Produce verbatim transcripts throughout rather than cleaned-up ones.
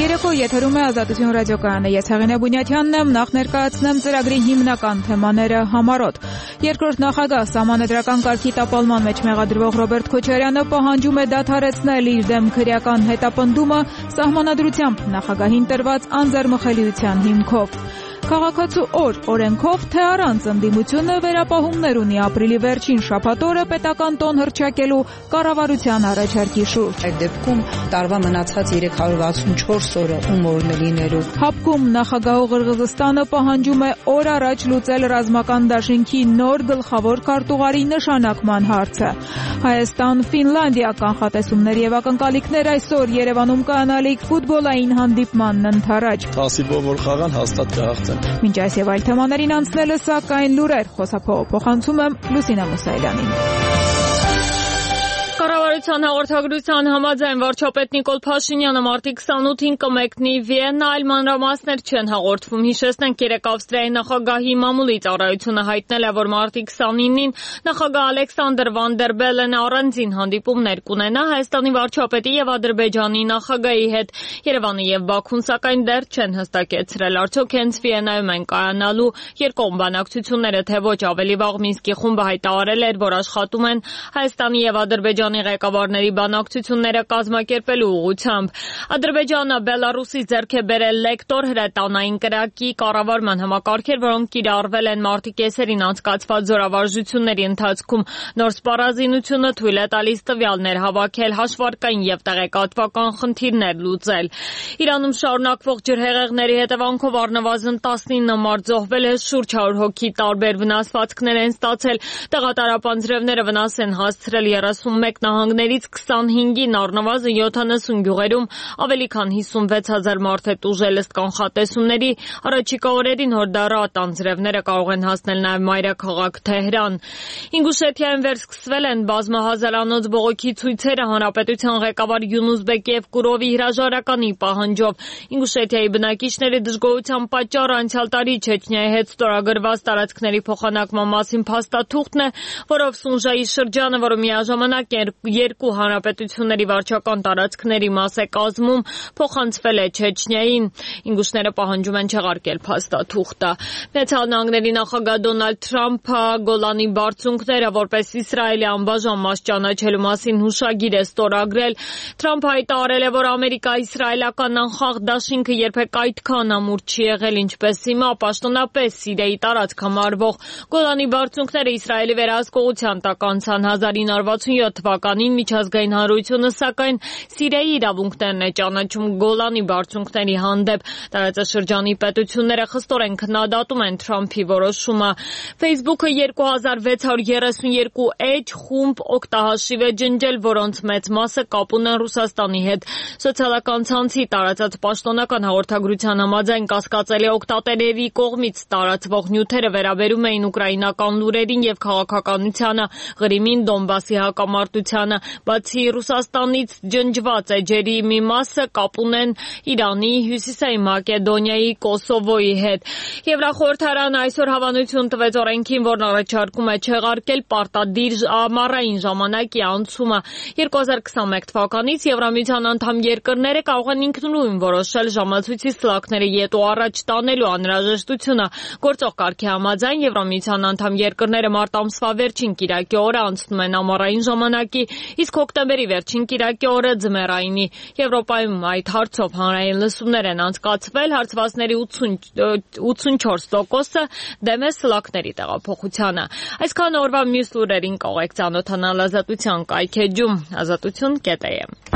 երեկո եթերում է Ազատություն ռադիոկայանը։ Ես Հեղինե Բունյաթյանն եմ, նախ ներկայացնեմ ծրագրի հիմնական թեմաները համառոտ։ Երկրորդ նախագահ սահմանադրական կարգի տապալման մեջ մեղադրվող Ռոբերտ Քոչարյանը պահանջում է դադարեցնել իր դեմ քրեական հետապնդումը սահմանադրությամբ նախագահին տրված անձեռմխելիության հիմքով։ Քաղաքացու օր օրենքով թե առանց ընդդիմությունը վերապահումներ ունի ապրիլի վերջին շաբաթօրը պետական տոն հռչակելու կառավարության առաջարկի շուրջ։ Այդ դեպքում տարվա մնացած երեք հարյուր վաթսունչորս օրը ում օրն է լինելու։ Հապկում նախագահող Ղրղզստանը պահանջում է օր առաջ լուծել ռազմական դաշինքի նոր գլխավոր քարտուղարի նշանակման հարցը։ Հայաստան-Ֆինլանդիա կանխատեսումներ եւ ակնկալիքներ այսօր Երևանում կանալիք ֆուտբոլային հանդիպմանն ընթരാճ։ Հասիբով որ խաղան հաստատ կհաղթեն։ Մինչ այս եւ այլ թեմաներին անցնելը սակայն լուրեր խոսափողը փոխանցում եմ Լուսինա Մուսայելյանին։ Կառավարության հաղորդագրության համաձայն վարչապետ Նիկոլ Փաշինյանը մարտի քսանութին կմեկնի Վիեննա, այլ մանրամասներ չեն հաղորդվում։ Հիշեցնենք, երեկ Ավստրիայի նախագահի մամուլի ծառայությունը հայտնել է, որ մարտի քսանինին նախագահ Ալեքսանդր Վան դեր Բելենը առանձին հանդիպումներ կունենա Հայաստանի վարչապետի եւ Ադրբեջանի նախագահի հետ։ Երևանը եւ Բաքուն սակայն դեռ չեն հստակեցրել, արդյոք հենց Վիեննայում են կայանալու երկկողմ բանակցությունները, թե ոչ։ Ավելի վաղ Մինսկի խումբը հայտարարել էր, որ աշխատում են Հայաստանի եւ Ադրբեջանի ղեկավարների բանակցությունները կազմակերպելու ուղղությամբ։ Ադրբեջանը Բելարուսի ձեռք է բերել լեկտոր հրետանային կրակի կառավարման համակարգեր, որոնք կիրառվել են մարտի կեսերին անցկացված զորավարժությունների ընթացքում։ Նոր սպառազինությունը թույլ է տալիս տվյալներ հավաքել, հաշվարկային եւ տեղեկատվական խնդիրներ լուծել։ Իրանում շարունակվող ջրհեղեղների հետևանքով առնվազն տասնինը մարդ զոհվել է, շուրջ հարյուր հոգի տարբեր վնասվածքներ են ստացել։ Տեղատարապանձրևները վնաս են հասցրել երեսունմեկ նահանգներից քսանհինգին, առնվազն յոթանասուն գյուղերում ավելի քան հիսունվեց հազար մարդ է տուժել, ըստ կանխատեսումների։ Առաջիկա օրերին հորդառատ անձրևները կարող են հասնել նաև մայրաքաղաք Թեհրան։ Ինգուշեթիայում վերսկսվել են բազմահազարանոց բողոքի ցույցերը հանրապետության ղեկավար Յունուսբեկ Եվկուրովի հրաժարականի պահանջով։ Ինգուշեթիայի բնակիչների դժգոհության պատճառը անցյալ տարի Չեչնիայի հետ ստորագրված տարածքների փոխանակման մասին փաստաթուղթն է, որով Սունժայի շրջանը, որը միաժամանակ երկու հանրապետությունների վարչական տարածքների մաս է կազմում, փոխանցվել է Չեչնիային։ Ինգուշները պահանջում են չեղարկել փաստաթուղթը։ Միացյալ Նահանգների նախագահ Դոնալդ Թրամփը Գոլանի բարձունքները որպես Իսրայելի անբաժան մաս ճանաչելու մասին հուշագիր է ստորագրել։ Թրամփը հայտարարել է, որ Ամերիկա-իսրայելական անխախտ դաշինքը երբեք այդքան ամուր չի եղել, ինչպես հիմա, պաշտոնապես Սիրիայի տարածք համարվող Գոլանի բարձունքները Իսրայելի վերահսկողության տակ անցան հազար ինը հարյուր վաթսունյոթ թվականին միջազգային հանրությունը սակայն Սիրիայի իրավունքներն է ճանաչում Գոլանի բարձունքների հանդեպ։ Տարածաշրջանի պետությունները խստորեն քննադատում են Թրամփի որոշումը։ Facebook-ը երկու հազար վեց հարյուր երեսունյոթ էջ խումբ օգտահաշիվ է ջնջել, որոնց մեծ մասը կապ ունեն Ռուսաստանի հետ։ Սոցիալական ցանցի տարածած պաշտոնական հաղորդագրության համաձայն կասկածելի օգտատերերի կողմից տարածվող նյութերը վերաբերում էին ուկրաինական լուրերին եւ քաղաքականությանը, Ղրիմին, Դոնբասի հակամարտությանը։ Բացի Ռուսաստանից ջնջված էջերի մի մասը կապ ունեն Իրանի, Հյուսիսային Մակեդոնիայի, Կոսովոյի հետ։ Եվրախորհրդարանը այսօր հավանություն տվեց օրենքին, որն առաջարկում է չեղարկել պարտադիր ամառային ժամանակի անցումը։ երկու հազար քսանմեկ թվականից Եվրամիության անդամ երկրները կարող են ինքնուրույն որոշել ժամացույցի սլաքները ետ ու առաջ տանելու անհրաժեշտությունը։ Գործող կարգի համաձայն Եվրամիության անդամ երկրները մարտ ամսվա վերջին կիրակի օրը անցնում են ամառային ժամանակի, իսկ հոկտեմբերի վերջին կիրակի օրը ձմեռայինի։ Եվրոպայում այդ հարցով հանրային լսումներ են անցկացվել, հարցվածների ութսունչորս տոկոսը դեմ է սլաքների տեղափոխությանը։ Այսքան օրվա մյուս լուրերին կարող եք ծանոթանալ Ազատության կայքեջում ազատություն կետ է եմ։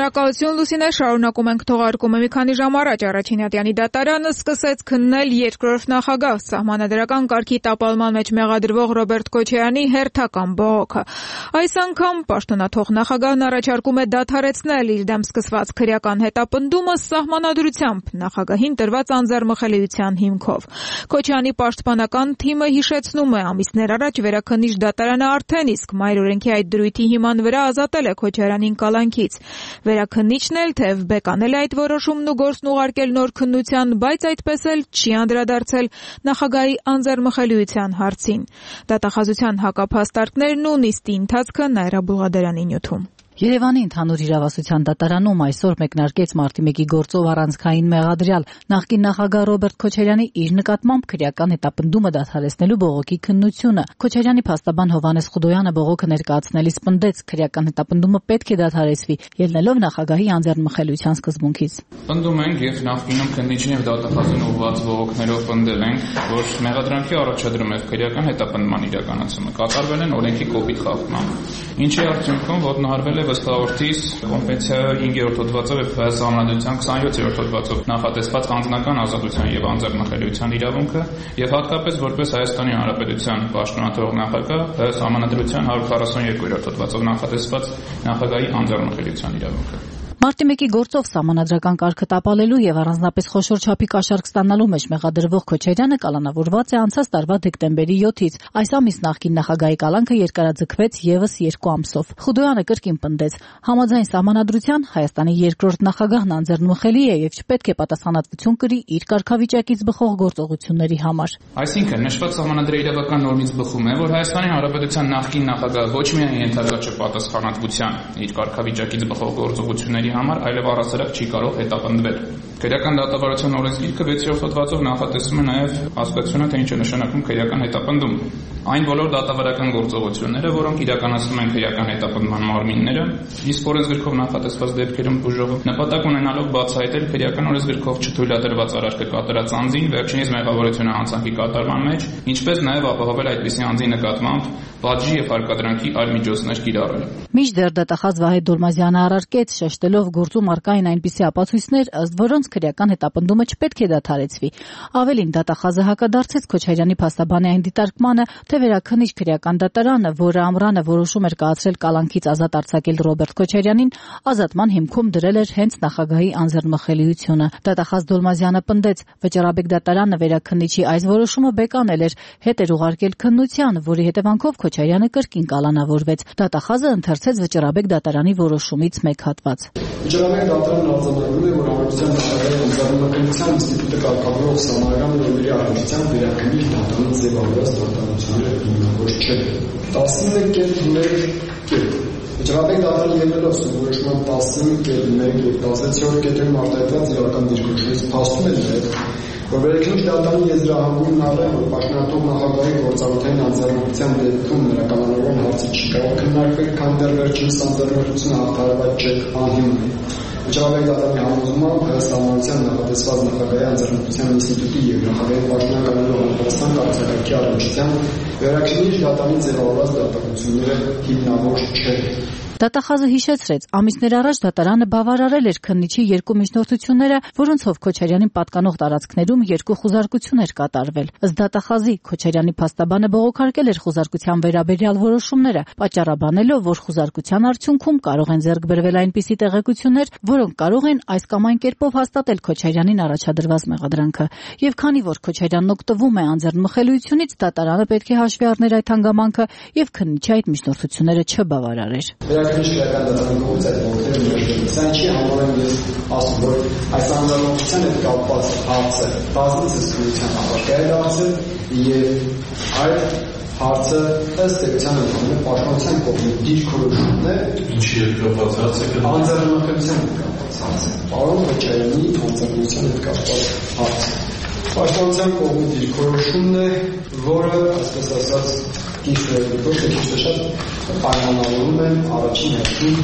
Շնորհակալություն Լուսինե, շարունակում ենք թողարկումը։ Մի քանի ժամ առաջ Առաջինատյանի դատարանը սկսեց քննել երկրորդ նախագահ սահմանադրական կարգի տապալման մեջ մեղադրվող Ռոբերտ Քոչարյանի հերթական բողոքը։ Այս անգամ պաշտոնաթող նախագահն առաջարկում է դադարեցնել իր դեմ սկսված քրեական հետապնդումը սահմանադրությամբ նախագահին տրված անձեռնմխելիության հիմքով։ Քոչարյանի պաշտպանական թիմը հիշեցնում է, ամիսներ առաջ Վերաքննիչ դատարանը արդեն իսկ մայրօրենքի այդ դրույթի հիման վրա ազատել է Քոչարյանին կալանքից։ Վերաքննիչն էլ թեև բեկանել է այդ որոշումն ու գործն ուղարկել նոր քննության, բայց այդպես էլ չի անդրադարձել նախագահի անձեռնմխելիության հարցին։ Դատախազության հակափաստարկներն ու նիստի ընթացքը Նաիրա Բուղադարյանի նյութում։ Երևանի ընդհանուր իրավասության դատարանում այսօր մեկնարկեց մարտի մեկի գործով առանցքային մեղադրյալ նախկին նախագահ Ռոբերտ Քոչարյանի իր նկատմամբ քրեական հետապնդումը դադարեցնելու բողոքի քննությունը։ Քոչարյանի փաստաբան Հովհաննես Խուդոյանը բողոքը ներկայացնելիս պնդեց, քրեական հետապնդումը պետք է դադարեցվի, ելնելով նախագահի անձեռնմխելիության սկզբունքից։ Պնդում ենք եւ նախկինում քննիչին եւ դատախազին ուղղված բողոքներով պնդել ենք, որ մեղադրանքի առաջադրում եւ քրեական հետապնդման իրականացումը կատարվել են օրենքի կոպիտ խախտմամբ, ինչի արդյունքում ոտնահարվել է վստահորդից կոմպենսիա հինգերորդ հոդվածով եւ սահմանադրության քսանյոթերորդ հոդվածով նախատեսված անձնական ազատության եւ անձեռնմխելիության իրավունքը եւ հատկապես որպես Հայաստանի Հանրապետության պաշտոնաթող նախագահ սահմանադրության հարյուր քառասունյոթերորդ հոդվածով նախատեսված նախագահի անձեռնմխելիության իրավունքը։ Մարտի մեկի գործով սահմանադրական կարգը տապալելու եւ առանձնապես խոշոր չափի կաշառք ստանալու մեջ մեղադրվող Քոչարյանը կալանավորված է անցած տարվա դեկտեմբերի յոթից։ Այս ամիս նախկին նախագահի կալանքը երկարաձգվեց եւս երկու ամսով։ Խուդոյանը կրկին պնդեց, համաձայն սահմանադրության Հայաստանի երկրորդ նախագահն անձեռնմխելի է եւ չպետք է պատասխանատվություն կրի իր կարգավիճակից բխող գործողությունների համար։ Այսինքն նշված սահմանադրի իրավական նորմից բխում է, որ Հայաստանի Հանրապետության նախկին նախագահը ոչ միայն ենթակա չէ պատասխանատվության իր կարգավիճակից բխող գործողությունների համար, այլև առասարակ չի կարող հետապնդվել։ Քրեական դատավարության օրենսգիրքը վեցերորդ հոդվածով նախատեսում է նաև հասկացությունը, թե ինչ է նշանակում քրեական հետապնդում։ Այն բոլոր դատավարական գործողությունները, որոնք իրականացնում են քրեական հետապնդման մարմինները, իսկ օրենսգրքով նախատեսված դեպքերում ուժով նպատակ ունենալով բացահայտել քրեական օրենսգրքով չթույլատրված արարքը կատարած անձին վերջինիս մեղավորությունը հանցանքի կատարման մեջ, ինչպես նաև ապահովել այդպիսի անձի նկատմամբ պատժի եւ հարկադրանքի այլ միջոցներ կիրառել։ Մինչդեռ դատախազ Վահե Դոլմազյանը առարկեց, շեշտելով գործում առկային այնպիսի ապացույցներ, ըստ որոնց քրեական հետապնդումը չպետք է դադարեցվի։ Ավելին, դատախազը հակադարձեց Քոչարյանի փաստաբանի այն դիտարկմանը, թե Վերաքննիչ քրեական դատարանը, որը ամռանը որոշում էր կայացրել կալանքից ազատ արձակել Ռոբերտ Քոչարյանին, ազատման հիմքում դրել էր հենց նախագահի անձեռնմխելիությունը։ Դատախազ Դոլմազյանը պնդեց, վճռաբեկ դատարանը Վերաքննիչի այս որոշումը բեկանել էր, հետ էր ուղարկել քննության, որի հետևանքով Քոչարյանը կրկին կալանավորվեց։ Դատախազը ընթերցեց վճռաբեկ դատարանի որոշումից մեկ հատված։ Վճռաբեկ դատարանը արձանագրում է, որ հանրության նախագահի անձեռնմխելիության ինստիտուտը կարգավորող սահմանական նորմերի առնչությամբ Վերաքննիչ դատարանը ձևավորած դատարանությունները հիմնավոր չէ։ տասնինը կետ մեկ Վճռաբեկ դատարանը ելնելով սովորեցման տասնինը կետ մեկ եւ տասնեցորդ կետերում արտահայտված իրական դիրքորոշումից փաստում է նաև, որ Վերաքննիչ դատարանի եզրահանգումն առել, որ պաշտոնաթող նախագահի գործառույթային անձեռնմխելիության դեպքում նրա կանոնավոր հարցը չի կարող քննարկվել, քանի դեռ վերջինս անձեռնմխելիությունը հաղթահարված չէ անհիմն է։ Վճռաբեկ դատարանի համոզմամբ սահմանության նախատեսված նախագահի անձեռնմխելիության ինստիտուտի եւ նախագահի պաշտոնականելու համապատասխան կարգակարգի առնչությամբ Վերաքննիչ դատարանի ձևավորած դատախազությունները հիմնավոր չէ։ Դատախազը հիշեցրեց, ամիսներ առաջ դատարանը բավարարել էր քննիչի երկու միջնորդությունները, որոնցով Քոչարյանին պատկանող տարածքներում երկու խուզարկություն էր կատարվել։ Ըստ դատախազի, Քոչարյանի փաստաբանը բողոքարկել էր խուզարկության վերաբերյալ որոշումները, պատճառաբանելով, որ խուզարկության արդյունքում կարող են ձեռք բերվել այնպիսի տեղեկություններ, որոնք կարող են այս կամ այն կերպով հաստատել Քոչարյանին առաջադրված մեղադրանքը։ Եվ քանի որ Քոչարյանն օգտվում է անձեռնմխելիությունից, դատարանը պետք է հաշվի առներ այդ հանգամանքը եւ քննիչի այդ միջնորդությունները չբավարարեր։ Քրեական դատարանի կողմից այդ ողջերը ներդրել։ Սա ինչի համար եմ ես ասում, որ այս անձնավորության հետ կապված հարցը բազմիցս քննության ապաշկայ է դարձել եւ այդ հարցը ըստ էության ընդհանուր պաշտպանության կողմից դիրքորոշումն է, ինչի հետ կապված հարց է, անձնավորության հետ կապված հարց է։ Պարոն Քոչարյանի անձնավորության հետ կապված հարց։ Պաշտպանության կողմից դիրքորոշումն է, որը, այսպես ասած, Իսկ ոչ թե շատ պայմանավորում են առաջին հերթին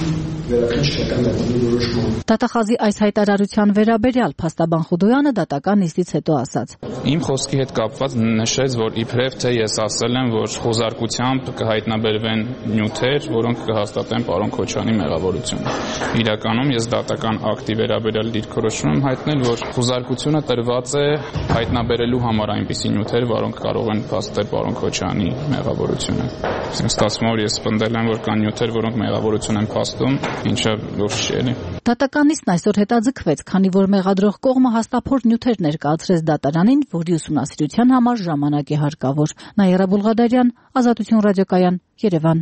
վերաքննչական դատանի որոշման։ Դատախազի այս հայտարարության վերաբերյալ փաստաբան Խուդոյանը դատական նիստից հետո ասաց. Իմ խոսքի հետ կապված նշեց, որ իբրև թե ես ասել եմ, որ խոզարկությամբ կհայտնաբերվեն նյութեր, որոնք կհաստատեն պարոն Քոչարյանի մեղավորությունը։ Իրականում ես դատական ակտի վերաբերյալ դիրքորոշում եմ հայտնել, որ խոզարկությունը տրված է հայտնաբերելու համար այնպիսի նյութեր, որոնք կարող են փաստել պարոն Քոչարյանի մեղավորությունը։ Ստացվում է, որ ես պնդել եմ, որ կան նյութեր, որոնք մեղավորություն են փաստում, ինչը լուրջ չի էլի։ Դատական նիստն այսօր հետաձգվեց, քանի որ մեղադրող կողմը հաստափորձ նյութեր ներկայացրեց դատարանին, որի ուսումնասիրության համար ժամանակ է հարկավոր։ Նաիրա Բուլղադարյան, Ազատություն ռադիոկայան, Երևան։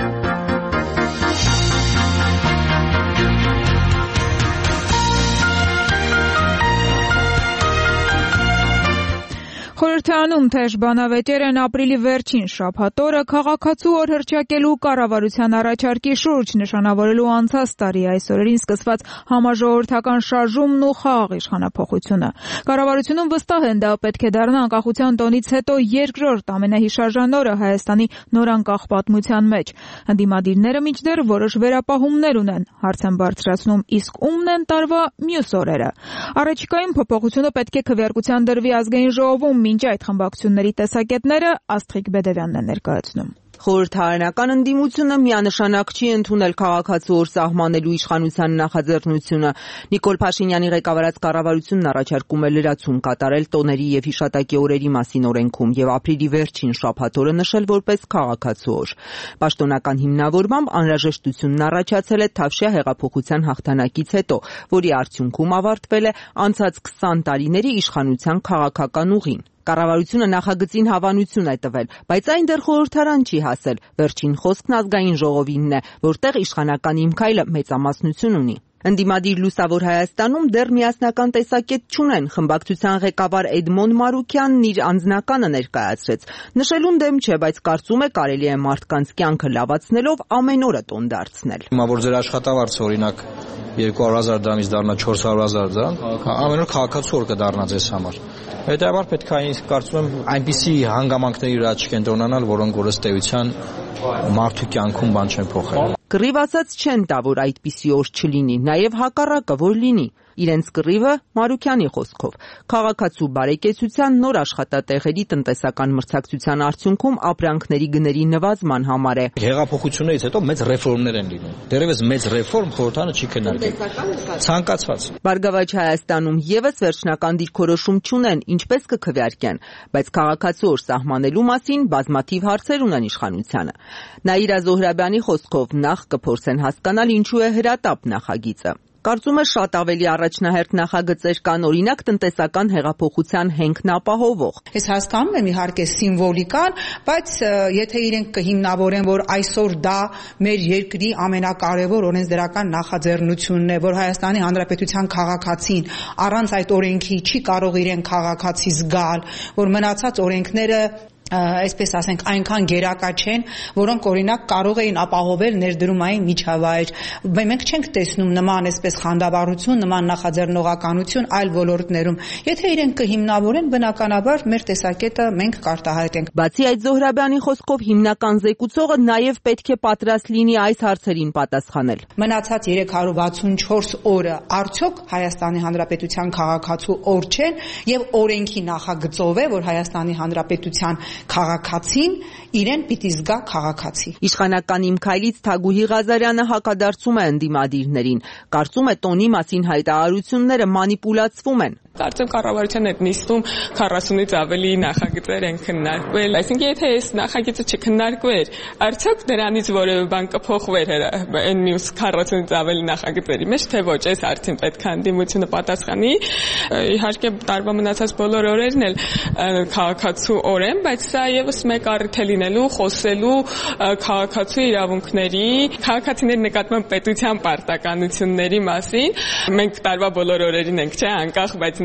Խորհրդարանում թեժ բանավեճեր են ապրիլի վերջին շաբաթ օրը քաղաքացու օր հռչակելու կառավարության առաջարկի շուրջ նշանավորելու անցած տարի այս օրերին սկսված համաժողովրդական շարժումն ու խաղաղ իշխանափոխությունը։ Կառավարությունում վստահ են, դա պետք է դառնա անկախության տոնից հետո երկրորդ ամենահիշարժան օրը Հայաստանի նորանկախ պատմության մեջ։ Ընդդիմադիրները մինչդեռ որոշ վերապահումներ ունեն, հարց են բարձրացնում, իսկ ումն են տարվա մյուս օրերը։ Առաջիկայում փոփոխությունը պետք է քվեարկության դրվի ազգային ժողովում, մինչ այդ խմբակցությունների տեսակետները Աստղիկ Բեդևյանն է ներկայացնում։ Խորհրդարանական ընդդիմությունը միանշանակ չի ընդունել քաղաքացու օր սահմանելու իշխանության նախաձեռնությունը։ Նիկոլ Փաշինյանի ղեկավարած կառավարությունն առաջարկում է լրացում կատարել տոների եւ հիշատակի օրերի մասին օրենքում եւ ապրիլի վերջին շաբաթ օրը նշել որպես քաղաքացու օր։ Պաշտոնական հիմնավորմամբ անհրաժեշտությունն առաջացել է Թավշյա հեղափոխության հաղթանակից հետո, որի արդյունքում ավարտվել է անցած քսան տարիների իշխանության քաղաքական ուղին։ Կառավարությունը նախագծին հավանություն է տվել, բայց այն դեռ խորհրդարան չի հասել։ Վերջին խոսքն ազգային ժողովինն է, որտեղ իշխանական իմ քայլը մեծամասնություն ունի։ Ընդդիմադիր Լուսավոր Հայաստանում դեռ միասնական տեսակետ չունեն։ Խմբակցության ղեկավար Էդմոն Մարուկյանն իր անձնականը ներկայացրեց։ Նշելուն դեմ չէ, բայց կարծում է կարելի է մարդկանց կյանքը լավացնելով ամեն օրը տոն դարձնել։ Հիմա որ ձեր աշխատավարձը օրինակ երկու հարյուր հազար դրամից դառնա չորս հարյուր հազար դրամ, ամեն օր քաղաքացու օր կդառնա ձեզ համար։ Հետևաբար պետք է ինձ կարծում եմ այնպիսի հանգամանքների վրա չկենտրոնանալ, որոնք որ ըստ էության մարդու կյանքում բան չեն փոխել։ Կռիվ ասած չեն տա, որ այդպիսի օր չլինի, նաև հակառակը, որ լինի։ Իրենց կռիվը Մարուկյանի խոսքով քաղաքացու բարեկեցության նոր աշխատատեղերի տնտեսական մրցակցության արդյունքում ապրանքների գների նվազման համար է։ Հեղափոխությունից հետո մեծ ռեֆորմներ են լինում։ Դեռևս մեծ ռեֆորմ խորհրդարանը չի քննարկել։ Ցանկացված։ Բարգավաճ Հայաստանում եւս վերջնական դիրքորոշում չունեն, ինչպես կքվեարկեն, բայց քաղաքացու օր սահմանելու մասին բազմաթիվ հարցեր ունեն իշխանությանը։ Նաիրա Զոհրաբյանի խոսքով նախ կփորձեն հասկանալ ինչու է հրատապ նախագիծը։ Կարծում է շատ ավելի առաջնահերթ նախագծեր կան, օրինակ տնտեսական հեղափոխության հենքն ապահովող։ Ես հասկանում եմ իհարկե սիմվոլիկան, բայց եթե իրենք կհիմնավորեն, որ այսօր դա մեր երկրի ամենակարևոր օրենսդրական նախաձեռնությունն է, որ Հայաստանի Հանրապետության քաղաքացին առանց այդ օրենքի չի կարող իրեն քաղաքացի զգալ, որ մնացած օրենքները այսպես ասենք այնքան գերակա չեն, որոնք օրինակ կարող էին ապահովել ներդրումային միջավայր։ Մենք չենք տեսնում նման այսպես խանդավառություն, նման նախաձեռնողականություն այլ ոլորտներում։ Եթե իրենք կհիմնավորեն, բնականաբար մեր տեսակետը մենք կարտահայտենք։ Բացի այդ, Զոհրաբյանի խոսքով հիմնական զեկուցողը նաև պետք է պատրաստ լինի այս հարցերին պատասխանել։ Մնացած երեք հարյուր վաթսունչորս օրը արդյոք Հայաստանի Հանրապետության քաղաքացու օր չեն եւ օրենքի նախագծով է, որ Հայաստանի Հանրապետության քաղաքացին իրեն պիտի զգա քաղաքացի։ Իշխանական իմ քայլից Թագուհի Ղազարյանը հակադարձում է ընդդիմադիրներին։ Կարծում է տոնի մասին հայտարարությունները մանիպուլացվում են։ Կարծեմ կառավարության այդ նիստում քառասունից ավելի նախագծեր են քննարկվել, այսինքն եթե այս նախագիծը չքննարկվեր, արդյոք դրանից որևէ բան կփոխվեր այն մյուս քառասունից ավելի նախագծերի մեջ, թե ոչ, այս արդեն պետք է ընդդիմությունը պատասխանի։ Իհարկե տարվա մնացած բոլոր օրերն էլ քաղաքացու օր են, բայց սա եւս մեկ առիթ է լինելու խոսելու քաղաքացու իրավունքների, քաղաքացիների նկատմամբ պետության պարտականությունների մասին։ Մենք տարվա բոլոր օրերին ենք, չէ, անկախ, բայց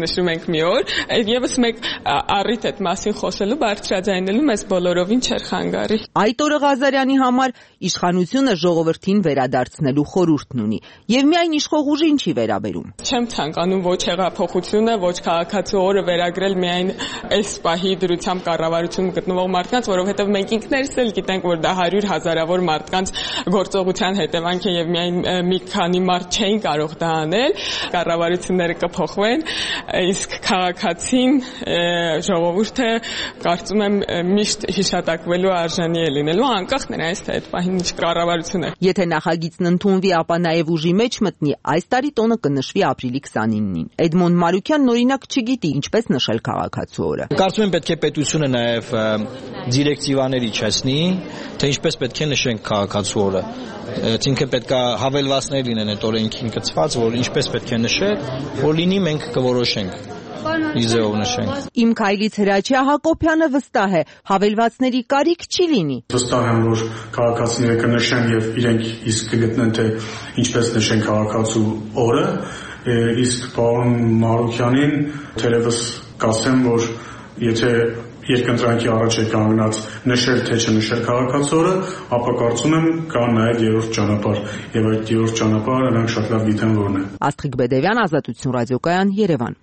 նշում ենք մի օր, եւս մեկ առիթ այդ մասին խոսելու բարձրաձայնելու մեզ բոլորովին չէր խանգարի։ Այդ օրը Ղազարյանի համար իշխանությունը ժողովրդին վերադարձնելու խորհուրդն ունի եւ միայն իշխող ուժին չի վերաբերում։ Չեմ ցանկանում ոչ հեղափոխությունը, ոչ քաղաքացու օրը վերագրել միայն այս պահի դրությամբ կառավարությունում գտնվող մարդկանց, որովհետեւ մենք ինքներս էլ գիտենք, որ դա հարյուր հազարավոր մարդկանց գործողության հետևանք է եւ միայն մի քանի մարդ չէին կարող դա անել, կառավարությունները կփոխվեն, իսկ քաղաքացին ժողովուրդը կարծում եմ միշտ հիշատակվելու արժանի է լինելու, անկախ նրանից թե այդ պահին ինչ կառավարություն է։ Եթե նախագիծն ընդունվի, ապա նաեւ ուժի մեջ մտնի, այս տարի տոնը կնշվի ապրիլի քսանինին։ Էդմոնդ Մարուկյանն օրինակ չգիտի ինչպես նշել քաղաքացու օրը։ Կարծում եմ պետք է պետությունը նաեւ դիրեկտիվաներ իջեցնի, թե ինչպես պետք է նշենք քաղաքացու օրը։ Ինքը պետք է հավելվածներ լինեն այդ օրենքին կցված, որ ինչպես պետք է նշել, որ լինի մենք կորոշենք։ Իզեով նշենք։ Իմ քայլից Հրաչյա Հակոբյանը վստահ է, հավելվածների կարիք չի լինի։ Վստահ եմ, որ քաղաքացիները կնշեն եւ իրենք իսկ կգտնեն, թե ինչպես նշեն քաղաքացու օրը, իսկ պարոն Մարուկյանին թերևս կասեմ, որ եթե երկընտրանքի առաջ է կանգնած նշել թե չնշել քաղաքացու օրը, ապա կարծում եմ կա նաև երրորդ ճանապարհ, եւ այդ երրորդ ճանապարհը նրանք շատ լավ գիտեն որն է։ Աստղիկ Բեդևյան, Ազատություն ռադիոկայան, Երևան։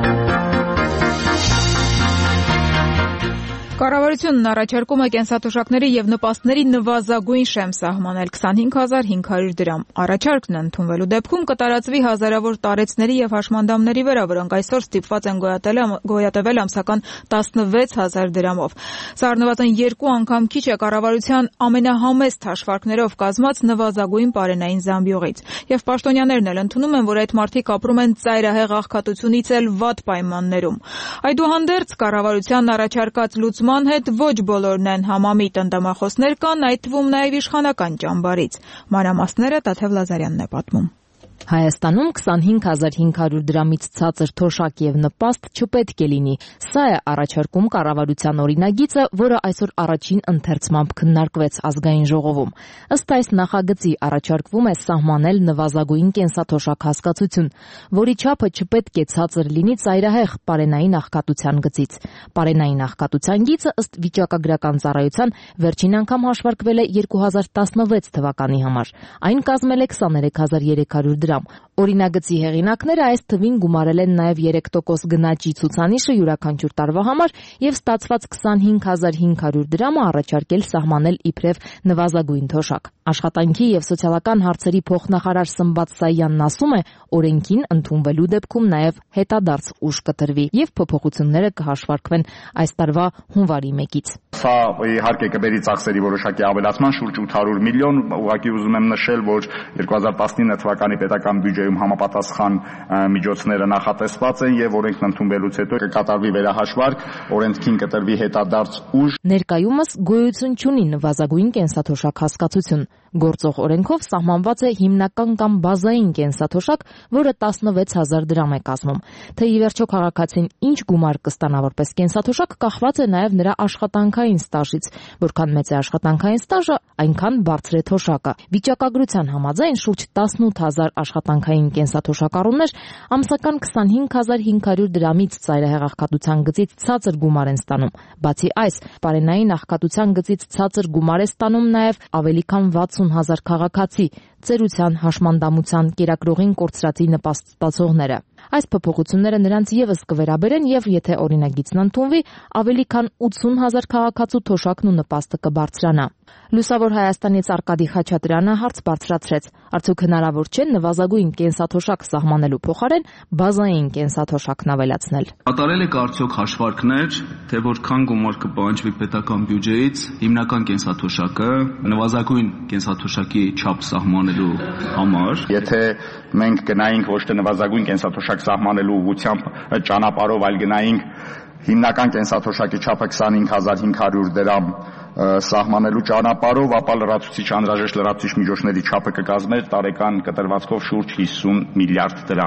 Կառավարությունն առաջարկում է կենսաթոշակների եւ նպաստների նվազագույն շեմ սահմանել քսանհինգ հազար հինգ հարյուր դրամ։ Առաջարկն ընդունվելու դեպքում կտարածվի հազարավոր տարեցների եւ հաշմանդամների վրա, որոնք այսօր ստիպված են գոյատևել ամսական տասնվեց հազար դրամով։ Սա առնվազն երկու անգամ քիչ է կառավարության ամենահամեստ հաշվարկներով կազմած նվազագույն պարենային զամբյուղից։ Եվ պաշտոնյաներն էլ ընդունում են, որ այդ մարդիկ ապրում են ծայրահեղ աղքատությունից էլ վատ պայմաններում։ Այդուհանդերձ կառավարության առաջարկած լուծման հետ ոչ բոլորն են համամիտ, ընդդիմախոսներ կան, այդ թվում նաև իշխանական ճամբարից։ Մանրամասները Տաթև Լազարյանն է պատմում։ Հայաստանում քսանհինգ հազար հինգ հարյուր դրամից ցածր թոշակ եւ նպաստ չպետք է լինի։ Սա է առաջարկում կառավարության օրինագիծը, որը այսօր առաջին ընթերցմամբ քննարկվեց ազգային ժողովում։ Ըստ այս նախագծի առաջարկվում է սահմանել նվազագույն կենսաթոշակ հասկացություն, որի չափը չպետք է ցածր լինի ծայրահեղ պարենային աղքատության գծից։ Պարենային աղքատության գիծը ըստ վիճակագրական ծառայության վերջին անգամ հաշվարկվել է երկու հազար տասնվեց թվականի համար։ Այն կազմել է քսաներեք հազար երեք հարյուր դրամ։ Օրինագծի հեղինակները այս թվին գումարել են նաև երեք տոկոս գնաճի ցուցանիշը յուրաքանչյուր տարվա համար եւ ստացված քսանհինգ հազար հինգ հարյուր դրամը առաջարկել սահմանել իբրև նվազագույն թոշակ։ Աշխատանքի եւ սոցիալական հարցերի փոխնախարար Սմբատ Սայանն ասում է, օրենքին ընդունվելու դեպքում նաև հետադարձ ուժ կտրվի եւ փոփոխությունները կհաշվարկվեն այս տարվա հունվարի մեկից։ Սա իհարկե կբերի ծախսերի որոշակի ավելացման շուրջ ութ հարյուր միլիոն, ուղղակի ուզում եմ նշել, որ երկու հազար տասնինը թվականի պետական բյուջեում համապատասխան միջոցները նախատեսված են եւ օրենքն ընդունվելուց հետո կկատարվի վերահաշվարկ, օրենքին կտրվի հետադարձ ուժ։ Ներկայումս գոյություն չունի նվազագույն կենսաթոշակ հասկացություն։ Գործող օրենքով սահմանված է հիմնական կամ բազային կենսաթոշակ, որը տասնվեց հազար դրամ է կազմում։ Թե ի վերջո քաղաքացին ինչ գումար կստանա որպես կենսաթոշակ, կախված է նաև նրա աշխատանքային ստաժից։ Որքան մեծ է աշխատանքային ստաժը, այնքան բարձր է թոշակը։ Վիճակագրության համաձայն շուրջ տասնութ հազար աշխատանքային կենսաթոշակառուներ ամսական քսանհինգ հազար հինգ հարյուր դրամից ծայրահեղ աղքատության գծից ցածր գումար են ստանում։ Բացի այս, պարենային աղքատության գծից ցածր գումար է ստանում նաև ավելի քան վաթսուն հազար քաղաքացի, ծերության, հաշմանդամության, կերակրողին կորցրածի նպաստ ստացողները։ Այս փոփոխությունները նրանց եւս կվերաբերեն եւ եթե օրինագիծն ընդունվի, ավելի քան ութսուն հազար քաղաքացու թոշակն ու նպաստը կբարձրանա։ Լուսավոր Հայաստանից Արկադի Խաչատրյանը հարց բարձրացրեց. արդյոք հնարավոր չէ նվազագույն կենսաթոշակ սահմանելու փոխարեն բազային կենսաթոշակն ավելացնել։ Կատարել եք արդյոք հաշվարկներ, թե որքան գումար կպահանջվի պետական բյուջեից հիմնական կենսաթոշակը նվազագույն կենսաթոշակի չափ սահմանելու համար։ Եթե մենք գնայինք ոչ թե նվազագույն կենսաթոշակ սահմանելու ուղղությամբ ճանապարհով, այլ գնայինք հիմնական կենսաթոշակի չափը քսանհինգ հազար հինգ հարյուր դրամ սահմանելու ճանապարհով, ապա լրացուցիչ անհրաժեշտ լրացուցիչ միջոցների չափը կկազմեր տարեկան կտրվածքով շուրջ հիսուն միլիարդ դրամ։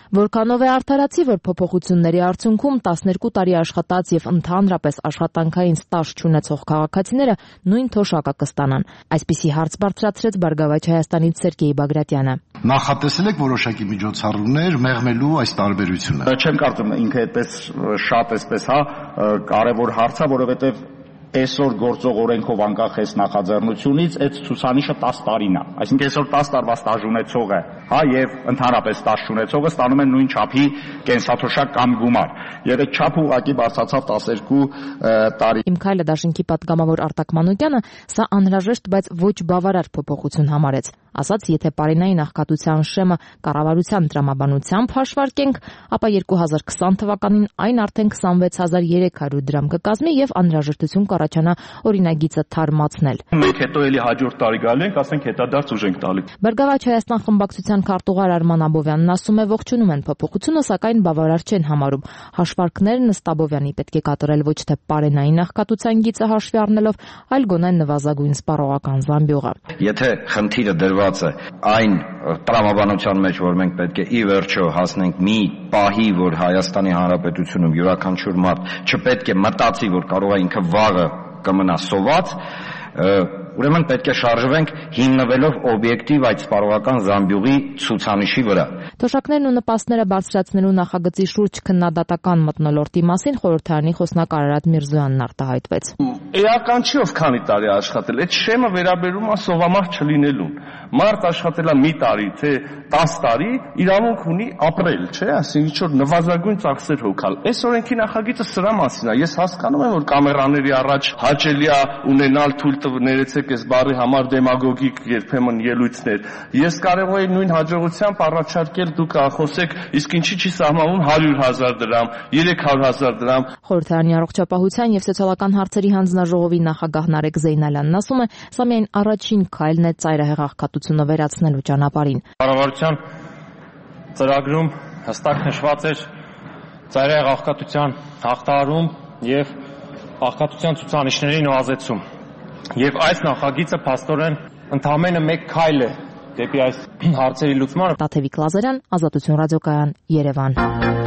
Որքանով է արդարացի, որ փոփոխությունների արդյունքում տասներկու տարի աշխատած եւ ընդհանրապես աշխատանքային ստաժ չունեցող քաղաքացիները նույն թոշակը կստանան։ Այսպիսի հարց բարձրացրեց Բարգավաճ Հայաստանից Սերգեյ Բագրատյանը։ Նախատեսել եք որոշակի միջոցառումներ մեղմելու այս տարբերությունը։ Չեմ կարծում ինքը այդպես շատ այսպես հա կարևոր հարց է, որովհետեւ այսօր գործող օրենքով անկախ այս նախաձեռնությունից այդ ցուցանիշը տասը տարին է։ Այսինքն այսօր տասը տարվա ստաժ ունեցողը, հա, եւ ընդհանրապես ստաժ ունեցողը ստանում են նույն չափի կենսաթոշակ կամ գումար։ Եվ այդ չափը ուղղակի բարձրացավ տասներկու տարի։ Իմ քայլը դաշինքի պատգամավոր Արտակ Մանուկյանը սա անհրաժեշտ, բայց ոչ բավարար փոփոխություն համարեց։ Ասաց, եթե Պարինայի նախկատության շեմը կառավարության տրամաբանությամբ հաշվարկենք, ապա երկու հազար քսան թվականին այն արդեն քսանվեց հազար երեք հարյուր դրամ կկազմի եւ անհրաժեշտություն կառաջանա օրինագիծը թարմացնել։ Մենք հետո էլի հաջորդ տարի գալու ենք, ասենք հետադարձ ուժ ենք տալի։ Բարգավաճ Հայաստան խմբակցության քարտուղար Արման Աբովյանն ասում է, ողջունում են փոփոխությունը, սակայն բավարար չեն համարում։ Հաշվարկներն ըստ Աբովյանի պետք է կատարել ոչ թե Պարենայի նախկատության գիծը հաշվի առնելով, այլ գոնե նվազագույն սպառողական զամբյուղը։ Եթե խնդիրը դրված է այն տրամաբանության մեջ, որ մենք պետք է ի վերջո հասնենք մի պահի, որ Հայաստանի Հանրապետությունում յուրաքանչյուր մարդ չպետք է մտածի, որ կարող է ինքը վաղը կմնա սոված, ուրեմն պետք է շարժվենք հիմնվելով օբյեկտիվ այդ սպառողական զամբյուղի ցուցանիշի վրա։ Թոշակներն ու նպաստները բարձրացնելու նախագծի շուրջ քննադատական մթնոլորտի մասին խորհրդարանի խոսնակ Արարատ Միրզոյանն արտահայտվեց։ Էական չի ով քանի տարի աշխատել, այդ շեմը վերաբերում է սովամարդ չլինելուն։ Մարդ աշխատել է մի տարի, թե տասը տարի, իրավունք ունի ապրել, չէ՞, ասենք ինչ որ նվազագույն ծախսեր հոգալ։ Այս օրենքի նախագիծը սրա մասին է։ Ես հասկանում եմ, որ կամերաների առաջ հաճելի է ունենալ թույլ տվներեցեք այս բառի համար դեմագոգիկ երբեմն ելույթներ։ Ես կարող եի նույն հաջողությամբ առաջարկել դուք խոսեք, իսկ ինչի չի սահմանվում հարյուր հազար դրամ, երեք հարյուր հազար դրամ։ Խորհրդարանի առողջապահության եւ սոցիալական հարցերի հանձնաժողովի նախագահ Նարեկ Զեյնալյանն ասում է, սա միայն առաջին քայլն է ծայրահեղ աղքատությունը վերացնելու ճանապարհին։ Կառավարության ծրագրում հստակ նշված էր ծայրահեղ աղքատության հաղթահարում եւ աղքատության ցուցանիշների նվազեցում։ Եվ այս նախագիծը փաստորեն ընդամենը մեկ քայլ է դեպի այս հարցերի լուծմանը։ Տաթևիկ Լազարյան, Ազատություն ռադիոկայան, Երևան։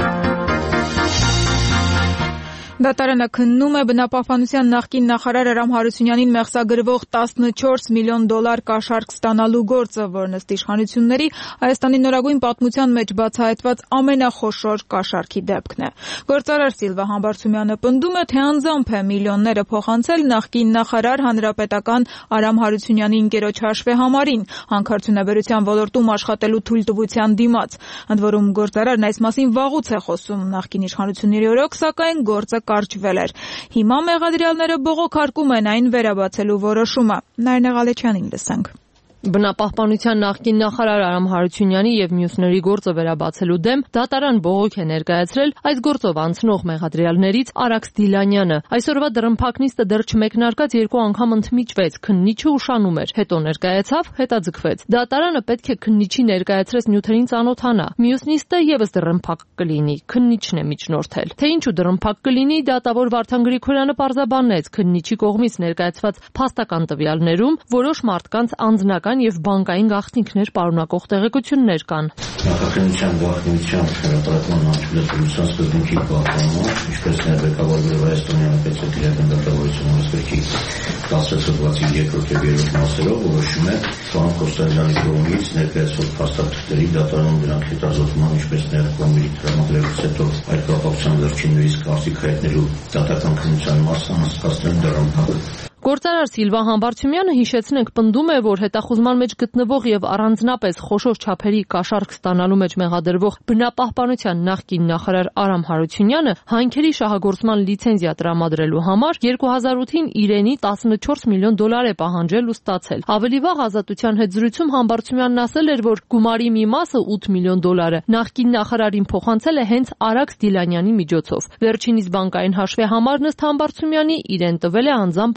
Դատարանը քննում է բնապահպանության նախկին նախարար Արամ Հարությունյանին մեղսագրվող տասնչորս միլիոն դոլար կաշառք ստանալու գործը, որն ըստ իշխանությունների Հայաստանի նորագույն պատմության մեջ բացահայտված ամենախոշոր կաշառքի դեպքն է։ Գործարար Սիլվա Համբարձումյանը պնդում է, թե անձամբ է միլիոնները փոխանցել նախկին նախարար հանրապետական Արամ Հարությունյանի ընկերոջ հաշվեհամարին, հանքարդյունաբերության ոլորտում աշխատելու թույլտվության դիմաց։ Ընդ որում գործարարն այս մասին վաղուց է խոսում նախկին իշխանությունների օրոք, սակայն գործը կարճվել էր։ Հիմա մեղադրյալները բողոքարկում են այն վերաբացելու որոշումը։ Նարինե Ղալեչյանին լսենք։ Բնապահպանության նախկին նախարար Արամ Հարությունյանի եւ մյուսների գործը վերաբացելու դեմ դատարան բողոք է ներկայացրել այս գործով անցնող մեղադրյալներից Արաքս Դիլանյանը։ Այսօրվա դրըմփակ նիստը դեռ չմեկնարկած երկու անգամ ընդմիջվեց, քննիչը ուշանում էր, հետո ներկայացավ, հետաձգվեց։ Դատարանը պետք է քննիչի ներկայացրած նյութերին ծանոթանա։ Մյուս նիստը եւս դրըմփակ կլինի, քննիչն է միջնորդել։ Թե ինչու դրըմփակ կլինի, դատավոր Վարդան Գրիգորյանը պարզաբանեց, քննիչի կողմից ներկայացված փաստական տվյալներում որոշ մարդկանց անձնական եւ բանկային գաղտնիքներ պարունակող տեղեկություններ կան։ Նախաքննության գաղտնիության հրապարակման անջատության սկզբունքի պահպանումը, ինչպես նաև ղեկավարվել Հայաստանի պետական դատավորության օրենսգրքի տասը հոդվածի երկրորդ եւ երրորդ մասերով որոշում է Ֆրանկ Կոստանդյանի կողմից ներկայացվող փաստաթղթերի դատարանում դրանք հետազոտման, ինչպես նաև կողմերի տրամադրելուց հետո այդ կապակցությամբ վերջիններիս կարծիք հայտնելու դատական քննության մասը անցկացնել դրամփակ։ Գործարար Սիլվա Համբարձումյանը հիշեցնենք պնդում է, որ հետախուզման մեջ գտնվող եւ առանձնապես խոշոր չափերի կաշառք ստանալու մեջ մեղադրվող բնապահպանության նախկին նախարար Արամ Հարությունյանը հանքերի շահագործման լիցենզիա տրամադրելու համար երկու հազար ութին իրենի տասնչորս միլիոն դոլար է պահանջել ու ստացել։ Ավելի վաղ Ազատության հետ զրույցում Համբարձումյանն ասել էր, որ գումարի մի մասը ութ միլիոն դոլարը նախկին նախարարին փոխանցել է հենց Արաքս Դիլանյանի միջոցով։ Վերջինիս բանկային հաշվեհամարն ըստ Համբարձումյանի իրեն տվել է անձամբ Արամ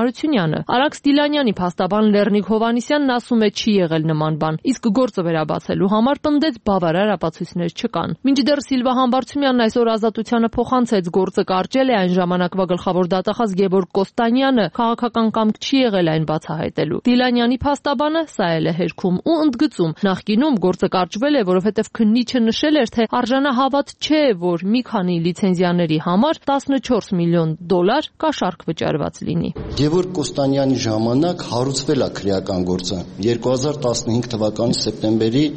Հարությունյանը։ Արաքս Դիլանյանի փաստաբան Լեռնիկ Հովհաննիսյանն ասում է չի եղել նման բան, իսկ գործը վերաբացելու համար պնդեց բավարար ապացույցներ չկան։ Մինչդեռ Սիլվա Համբարձումյանն այսօր Ազատությանը փոխանցեց գործը կարճել է այն ժամանակվա գլխավոր դատախազ Գևորգ Կոստանյանը, քաղաքական կամք չի եղել այն բացահայտելու։ Դիլանյանի փաստաբանը սա էլ է հերքում ու ընդգծում, նախկինում գործը կարճվել է, որովհետև քննիչը նշել էր, թե արժանահավատ չէ, որ մի քանի լիցենզիաների համար տասնչորս միլիոն դոլար կաշառք վճարված լինի։ Գևորգ Կոստանյանի ժամանակ հարուցվել է քրեական գործը երկու հազար տասնհինգ թվականի սեպտեմբերի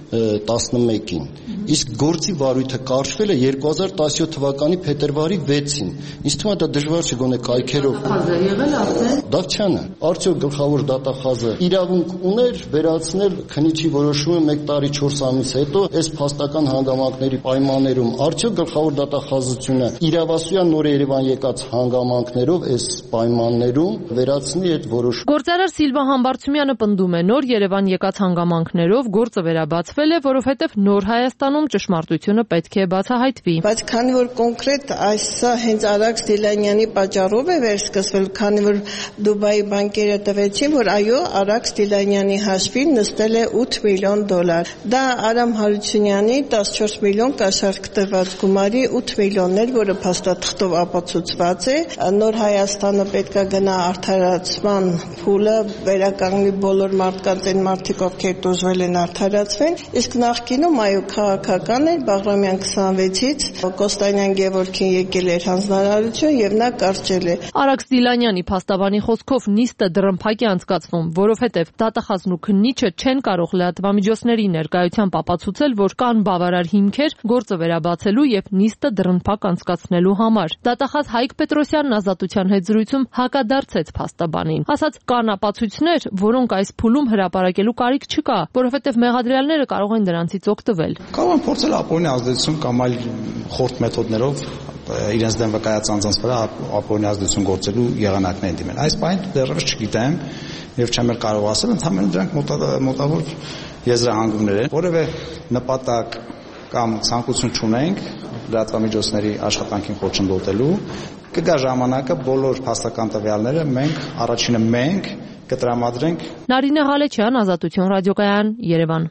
տասնմեկին, իսկ գործի վարույթը կարճվել է երկու հազար տասնյոթ թվականի փետրվարի վեցին։ Ինձ թվում է դա դժվար չէ գոնե կայքերով։ Եղել արդեն Դավթյանը, արդյոք գլխավոր դատախազը իրավունք ուներ վերացնել քննիչի որոշումը մեկ տարի չորս ամիս հետո այս փաստական հանգամանքների պայմաններում, արդյոք գլխավոր դատախազությունը իրավասության նոր Երևան եկած հանգամանքներով այս պայմաններում վերացնի այդ որոշումը։ Գործարար Սիլվա Համբարձումյանը պնդում է, նոր Երևան եկած հանգամանքներով գործը վերաբացվել է, որովհետև նոր Հայաստանում ճշմարտությունը պետք է բացահայտվի։ Բայց քանի որ կոնկրետ այսը հենց Արաքս Դիլանյանի պատճառով է վերսկսվել, քանի որ Դուբայի բանկերը տվեցին, որ այո, Արաքս Դիլանյանի հաշվին նստել է ութ միլիոն դոլար։ Դա Արամ Հարությունյանի տասնչորս միլիոն կաշառք տված գումարի ութ միլիոններ, որը փաստաթղթով ապացուցված է։ Նոր Հայաստանը պետք է գնա արդարացման փուլը, վերականգնի բոլոր մարդկանց, այն մարդիկ, ովքեր տուժվել են, արդարացվեն, իսկ նախկինում այո քաղաքական էր, Բաղրամյան քսանվեցից Կոստանյան Գևորգին եկել էր հանձնարարություն եւ նա կարճել է։ Արաքս Դիլանյանի փաստաբանի խոսքով նիստը դռնփակ է անցկացվում, որովհետև դատախազն ու քննիչը չեն կարող լրատվամիջոցների ներկայությամբ ապացուցել, որ կան բավարար հիմքեր գործը վերաբացելու եւ նիստը դռնփակ անցկացնելու համար։ Դատախազ Հայկ Պետրոսյանն Ազատության հետ զրույցում հակադարձեց փաստաբանին, ասաց կան ապացույցներ, որոնք այս փուլում հրապարակելու կարիք չկա, որովհետև մեղադրյալները կարող են դրանցից օգտվել։ Կարող են փորձել ապօրինի ազդեցություն կամ այլ խորտ մեթոդներով իրենց դեմ վկայած անձանց վրա ապօրինի ազդեցություն գործելու եղանակներ են դիմել։ Այս բանը դեռևս չգիտեմ եւ չեմ էլ կարող ասել, ընդհանրապես դրանք մոտավոր եզրահանգումներ են, որևէ նպատակ կամ ցանկություն չունենք լրատվամիջոցների աշխատանքին խոչընդոտելու։ Կգա ժամանակը բոլոր փաստական տվյալները մենք առաջինը մենք կտրամադրենք։ Նարինե Ղալեչյան, Ազատություն ռադիոկայան, Երևան։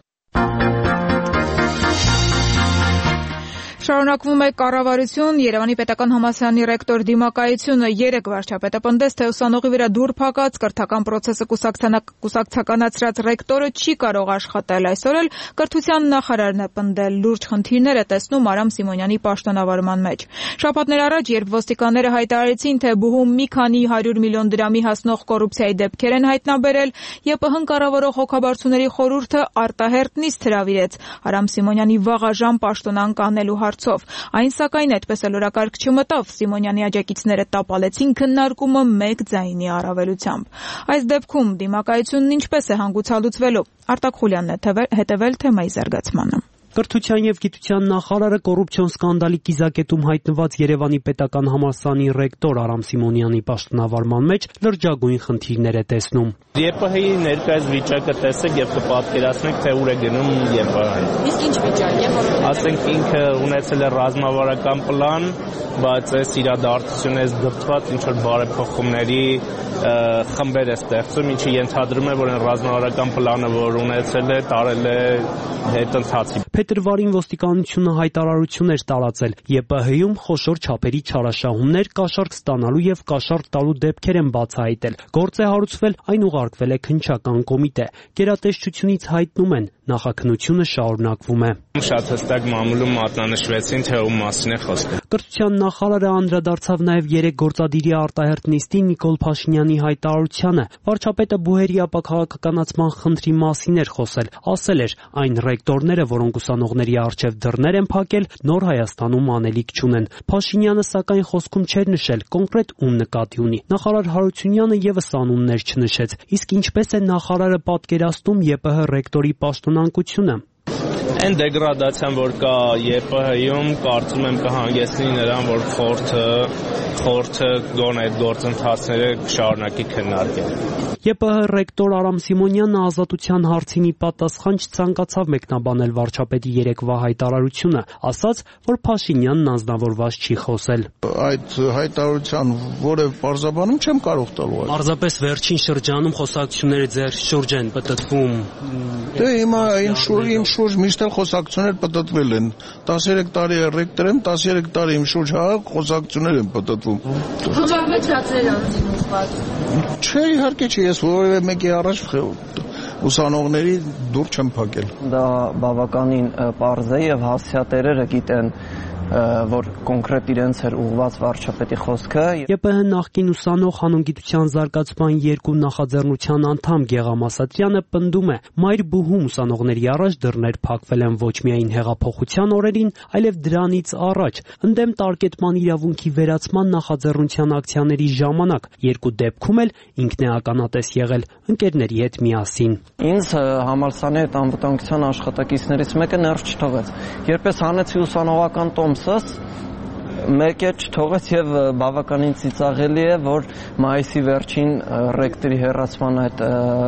Շարունակվում է կառավարություն, Երևանի պետական համալսարանի ռեկտոր դիմակայությունը երեկ վարչապետը պնդեց, թե ուսանողի վրա դուր փակած կրթական պրոցեսը կուսակցականացրած ռեկտորը չի կարող աշխատել։ Այսօր էլ կրթության նախարարն է պնդել, լուրջ խնդիրներ է տեսնում Արամ Սիմոնյանի պաշտոնավարման մեջ։ Շաբաթներ առաջ, երբ ոստիկանները հայտարարեցին, թե բուհում մի քանի հարյուր միլիոն դրամի հասնող կոռուպցիայի դեպքեր են հայտնաբերել, ԵՊՀ-ն կառավարող հոգաբարձուների խորհուրդը արտահերտ նիստ հրավիրեց Արամ Սիմոնյանի վաղաժամ պաշտոնանկ անելու հարցով։ Այն սակայն այդպես էլ օրակարգ չմտավ, Սիմոնյանի աջակիցները տապալեցին քննարկումը մեկ ձայնի առավելությամբ։ Այս դեպքում դիմակայությունն ինչպես է հանգուցալուծվելու։ Արտակ Խուլյանն է հետևել թեմայի զարգացմանը։ Կրթության եւ գիտության նախարարը կոռուպցիոն սկանդալի կիզակետում հայտնված Երևանի պետական համալսարանի ռեկտոր Արամ Սիմոնյանի պաշտոնավարման մեջ լրջագույն խնդիրներ է տեսնում։ ԵՊՀ-ի ներկայիս վիճակը տեսեք եւ կպատկերացնեք, թե ուր է գնում ԵՊՀ-ն։ Իսկ ինչ վիճակ է, որովհետեւ ասենք ինքը ունեցել է ռազմավարական պլան, բայց այս իրադարձությունը այս դրդված ինչ որ բարեփոխումների խմբեր է ստեղծում, ինչը ենթադրում է, որ այն ռազմավարական պլանը, որ ունեցել է, տարել է հետընթացի։ Փետրվարին ոստիկանությունը հայտարարություն էր տարածել ԵՊՀ-ում խոշոր չափերի չարաշահումներ, կաշառք ստանալու եւ կաշառք տալու դեպքեր են բացահայտել։ Գործ է հարուցվել, այն ուղարկվել է քննչական կոմիտե։ Գերատեսչությունից հայտնում են, նախաքննությունը շարունակվում է։ Շատ հստակ մամուլում մատնանշվեցին, թե ում մասին է խոսքը։ Կրթության նախարարը անդրադարձավ նաեւ երեք գործադիրի արտահերտ նիստի Նիկոլ Փաշինյանի հայտարարությանը։ Վարչապետը բուհերի ապաքաղաքականացման խնդրի մասին էր խոսել, ասել էր, այն ռեկտորները, որոնք ուսանողների առջև դռներ են փակել, նոր Հայաստանում անելիք չունեն։ Փաշինյանը սակայն խոսքում չէր նշել կոնկրետ ում նկատի ունի։ Նախարար Հարությունյանը եւս անուններ չնշեց։ Իսկ ինչպես է նախարարը պատկերացնում ԵՊՀ ռեկտորի պաշտոնանկությունը։ Այն դեգրադացիան, որ կա ԵՊՀ-ում, կարծում եմ կհանգեցնի նրան, որ խորհուրդը խորհուրդը գոնե այդ գործընթացները շարունակի քննարկել։ ԵՊՀ ռեկտոր Արամ Սիմոնյանը ազատության հարցին ի պատասխան չցանկացավ մեկնաբանել վարչապետի երեկվա հայտարարությունը, ասաց, որ Փաշինյանն անձնավորված չի խոսել։ Այդ հայտարարության որևէ բարձաբանում չեմ կարող տալ։ Պարզապես վերջին շրջանում խոսակցությունները ձեր շուրջ են պտտվում։ Դե հիմա իմ շուրջ իմ շուրջ միշտ էլ խոսակցություններ պտտվել են։ տասներեք տարի է ռեկտոր եմ, տասներեք տարի իմ շուրջ հա խոսակցություններ են պտտվում։ Համարվեցա ձեր անձին ուղղված։ Չէ, իհարկե չի, ես որևէ մեկի առաջ ուսանողների դուր չեմ փակել։ Դա բավականին պարզ է եւ հասցեատերերը գիտեն, որ կոնկրետ իրենց էր ուղղված վարչապետի խոսքը։ ԵՊՀ նախկին ուսանող հանուն զարգացման երկու նախաձեռնության անդամ Գեգամ Ասատրյանը պնդում է, մայր բուհում ուսանողների առաջ դռներ փակվել են ոչ միայն հեղափոխության օրերին, այլև դրանից առաջ, ընդդեմ տարկետման իրավունքի վերացման նախաձեռնության ակցիաների ժամանակ, երկու դեպքում էլ ինքն է ականատես եղել ընկերների հետ միասին։ Ինձ համալսարանի հետ անվտանգության աշխատակիցներից մեկը ներս չթողեց։ Երբ ես հանեցի ուսանողական տոմսս, մեկը չթողեց եւ բավականին ծիծաղելի է, որ մայիսի վերջին ռեկտորի հեռացման այդ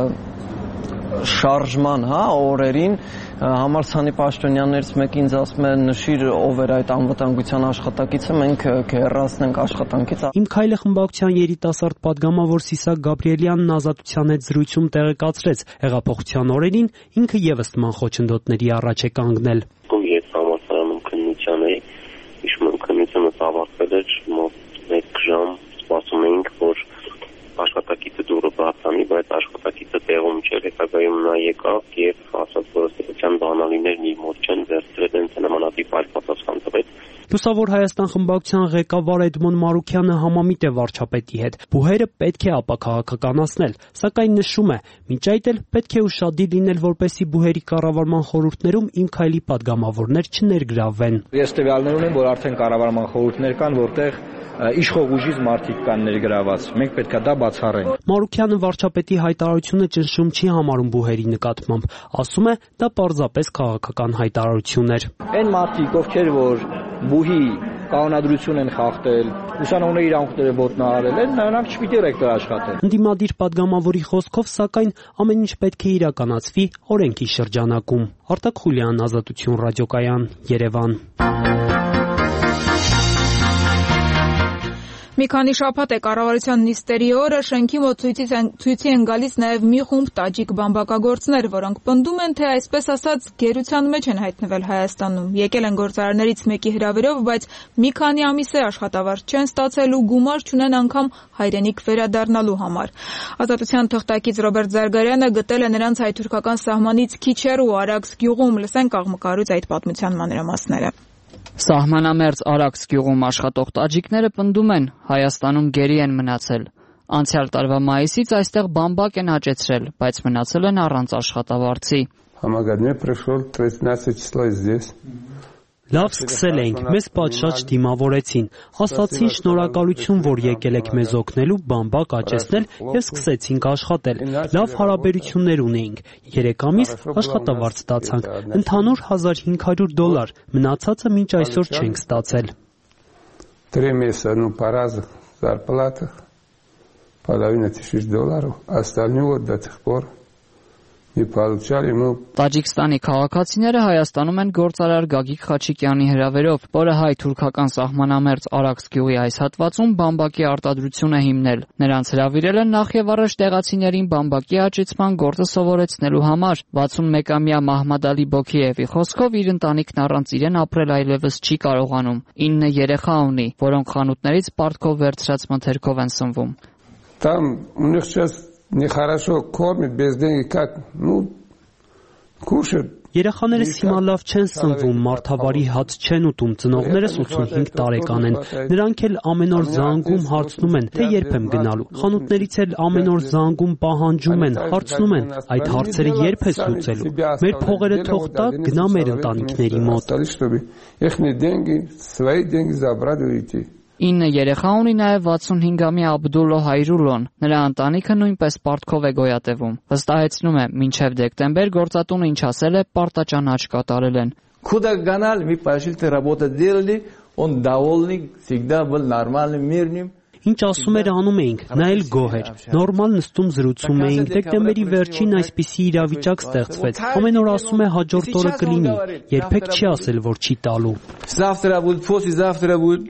շարժման, հա, օրերին համալսարանի պաշտոնյաներից մեկը ինձ ասում է նշիր ով էր այդ անվտանգության աշխատակիցը, մենք կհեռացնենք աշխատանքից։ Իմ քայլը խմբակցության երիտասարդ падգամավոր Սիսակ Գաբրիելյանն ազատության հետ զրույցում տեղեկացրեց, հեղափոխության օրերին ինքը եւս նման խոչընդոտների առաջ է կանգնել։ Ես համալսարանում քննության էի, հիշում քննությունը ավարտվել էր, մոտ մեկ ժամ սպասում էինք, որ աշխատակիցը դուրը բացանի, բայց աշխատակիցը տեղում չէր, հետագայում նա եկավ եւ ասաց, որ ստեղծան բանալիներն իր մոտ չեն, վերցրեց այնց նմանատիպ այլ պատասխան տվեց։ Լուսավոր Հայաստան խմբակցության ղեկավար Էդմոն Մարուքյանը համամիտ է վարչապետի հետ։ Բուհերը պետք է ապաքաղաքականացնել, սակայն նշում է, մինչ այդ էլ պետք է ուշադիր լինել, որպեսզի բուհերի կառավարման խորհուրդներում իմ քայլի падգամավորներ չներգրավվեն։ Ես տվյալներ ունեմ, որ արդեն կառավարման խորհուրդներ կան, որտեղ իշխող ուժից մարդիկ կան ներգրաված։ Մենք պետք է դա բացառենք։ Մարուքյանը վարչապետի հայտարարությունը ճնշում չի համարում բուհերի նկատմամբ, ասում է, դա պարզապես քաղաքական հայտարարություն էր։ Այն մարդիկ, ովքեր որ բուհի կանոնադրություն են խախտել, ուսանողների իրավունքները ոտնահարել են, նրանք չպիտի ռեկտոր աշխատեն։ Ընդդիմադիր падգամավորի խոսքով, սակայն ամեն ինչ պետք է իրականացվի օրենքի շրջանակում։ Արտակ Խուլյան, Ազատություն ռադիոկայան, Երևան։ Մի քանի շաբաթ է կառավարության նիստերի օրը շենքի մոտ ցույցի են գալիս նաև մի խումբ տաջիկ բամբակագործներ, որոնք պնդում են, թե այսպես ասած գերության մեջ են հայտնվել Հայաստանում։ Եկել են գործարարներից մեկի հրավերով, բայց մի քանի ամիս է աշխատավարձ չեն ստացել ու գումար չունեն անգամ հայրենիք վերադառնալու համար։ Ազատության թղթակից Ռոբերտ Զարգարյանը գտել է նրանց հայ-թուրքական սահմանից քիչ հեռու Արաքս գյուղում։ Լսենք աղմկարուց այդ պատմության մանրամասները։ Սահմանամերձ Արաքս գյուղում աշխատող տաջիկները պնդում են, Հայաստանում գերի են մնացել։ Անցյալ տարվա մայիսից այստեղ բամբակ են աճեցրել, բայց մնացել են առանց աշխատավարձի։ Համագադներ пришел тринадцатого числа здесь. Լավ սկսել էինք, մեզ պատշաճ դիմավորեցին, ասացին շնորհակալություն, որ եկել եք մեզ օգնելու, բամբակ աճեցնել եւ սկսեցինք աշխատել։ Լավ հարաբերություններ ունեինք։ Երեք ամիս աշխատավարձ ստացանք, ընդհանուր հազար հինգ հարյուր դոլար, մնացածը մինչ այսօր չենք ստացել։ Три месяца, ну, по разных зарплатах, половина тысяч долларов, остальные вот до сих пор. Տաջիկստանի քաղաքացիները Հայաստանում են գործարար Գագիկ Խաչիկյանի հրավերով, որը հայ-թուրքական սահմանամերձ Արաքս գյուղի այս հատվածում բամբակի արտադրություն է հիմնել։ Նրանց հրավիրել են նախ եւ առաջ տեղացիներին բամբակի աճեցման գործը սովորեցնելու համար։ վաթսունմեկամյա Մահմադ Ալի Բոքիևի խոսքով իր ընտանիքն առանց իրեն ապրել այլևս չի կարողանում։ ինը երեխա ունի, որոնք խանութներից պարտքով վերցրած մթերքով են սնվում։ Там у них сейчас нехорошо кормят, без денег как, ну, кушают. Երեխաներս հիմա լավ չեն սնվում, մարդավարի հաց չեն ուտում, ծնողներս ութսունհինգ տարեկան են։ Նրանք էլ ամեն օր զանգում հարցնում են, թե երբ եմ գնալու։ Խանութներից էլ ամեն օր զանգում պահանջում են, հարցնում են, այդ հարցերը երբ ես լուծելու։ Մեր փողերը թող տա, գնա մեր ընտանիքների մոտ։ ինը երեխա ունի նաև վաթսունհինգամյա Աբդուլլո Հայրուլոն։ Նրա ընտանիքը նույնպես պարտքով է գոյատևում։ Վստահեցնում է, մինչև դեկտեմբեր գործատունը ինչ ասել է, պարտաճանաչ կատարել են։ Куда гнали, мы пошли работать делали, он довольный, всегда был нормальным, мирным. Ինչ ասում էր անում էինք, նա էլ գոհ էր։ Նորմալ նստում զրուցում էինք, դեկտեմբերի վերջին այսպիսի իրավիճակ ստեղծվեց։ Ամեն օր ասում է հաջորդ օրը կլինի, երբեք չի ասել, որ չի տալու։ Завтра будет, послезавтра будет.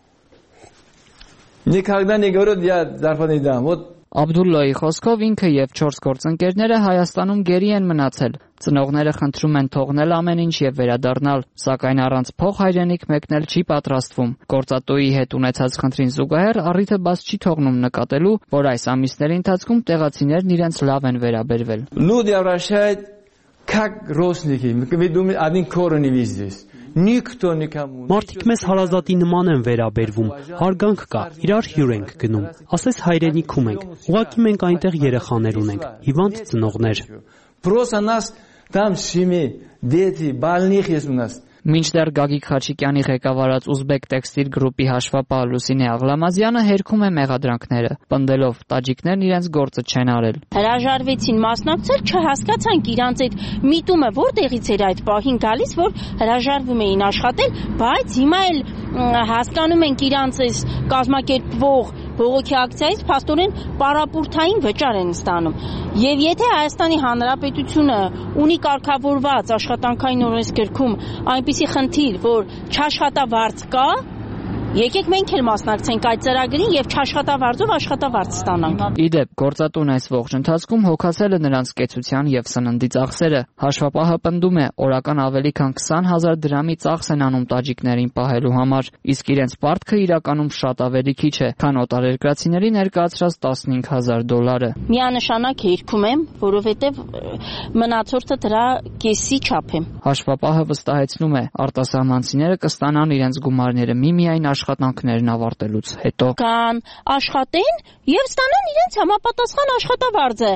Никогда не говорят, я зарплату не дам. Вот Աբդուլլայի խոսքով ինքը եւ չորս գործընկերները Հայաստանում գերի են մնացել։ Ծնողները խնդրում են թողնել ամեն ինչ եւ վերադառնալ, սակայն առանց փող հայրենիք մեկնել չի պատրաստվում։ Գործատուի հետ ունեցած խնդրին զուգահեռ առիթը բաց չի թողնում նկատելու, որ այս ամիսների ընթացքում տեղացիներն իրենց լավ են վերաբերվել։ Люди обращают как родственники. Мы думаем, один корень здесь. Никто никому. Մարդիկ մեզ հարազատի նման են վերաբերվում, հարգանք կա, իրար հյուր ենք գնում, ասես հայրենիքում ենք, ուղղակի մենք այնտեղ երեխաներ ունենք, հիվանդ ծնողներ։ Просто нас там семьи, дети, больных есть у нас. Մինչդեռ Գագիկ Խաչիկյանի ղեկավարած Ուզբեկ տեքստիլ գրուպի հաշվապահ Լուսինե Աղլամազյանը հերքում է մեղադրանքները, պնդելով տաջիկներն իրենց գործը չեն արել։ Հրաժարվեցին մասնակցել, չհասկացանք իրանց այդ միտումը որտեղից էր այդ պահին գալիս, որ հրաժարվում էին աշխատել, բայց հիմա էլ հասկանում ենք իրանց այս կազմակերպվող բողոքի ակցիայից փաստորեն պարապուրտային վճար են ստանում։ Եվ եթե Հայաստանի Հանրապետությունը ունի կարգավորված աշխատանքային օրենսգրքում այնպիսի խնդիր, որ չաշխատավարձ կա, եկեք մենք էլ մասնակցենք այդ ծրագրին եւ չաշխատավարձով աշխատավարձ ստանանք։ Իդեպ, գործատուն այս ողջ ընթացքում հոգացել է նրանց կեցության եւ սննդի ծախսերը։ Հաշվապահը պնդում է, օրական ավելի քան քսան հազար դրամի ծախս են անում տաջիկներին պահելու համար, իսկ իրենց պարտքը իրականում շատ ավելի քիչ է, քան օտարերկրացիների ներկայացրած տասնհինգ հազար դոլարը։ Միանշանակ երգում եմ, որովհետեւ մնացորդը դրա կեսի չափ է։ Հաշվապահը վստահեցնում է, արտասահմանցիները կստանան իրենց գումարները միմիայն աշխատանքներն ավարտելուց հետո կան աշխատեն եւ ստանան իրենց համապատասխան աշխատավարձը։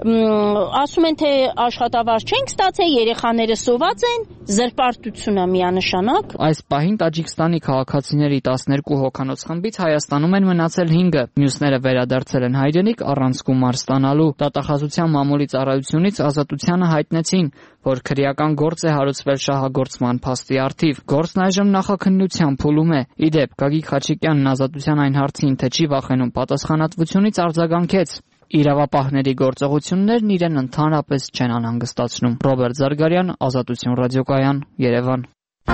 Ասում են թե աշխատավարձ չենք ստացել, երեխաները սոված են, զրպարտությունը միանշանակ։ Այս պահին Տաջիկստանի քաղաքացիների տասներկու հոգանոց խմբից Հայաստանում են մնացել հինգը, մյուսները վերադարձել են հայրենիք առանց գումար ստանալու։ Դատախազության մամուլի ծառայությունից Ազատությանը հայտնեցին, որ քրեական գործ է հարուցվել շահագործման փաստի առթիվ։ Գործն այժմ նախաքննության փուլում է։ Իդեպ, Գագիկ Խաչիկյանն Ազատության այն հարցին, թե չի վախենում պատասխանատվությունից, արձագանքեց. Իրավապահների գործողություններն իրեն ընդհանրապես չեն անհանգստացնում։ Ռոբերտ Զարգարյան, Ազատություն ռադիոկայան, Երևան։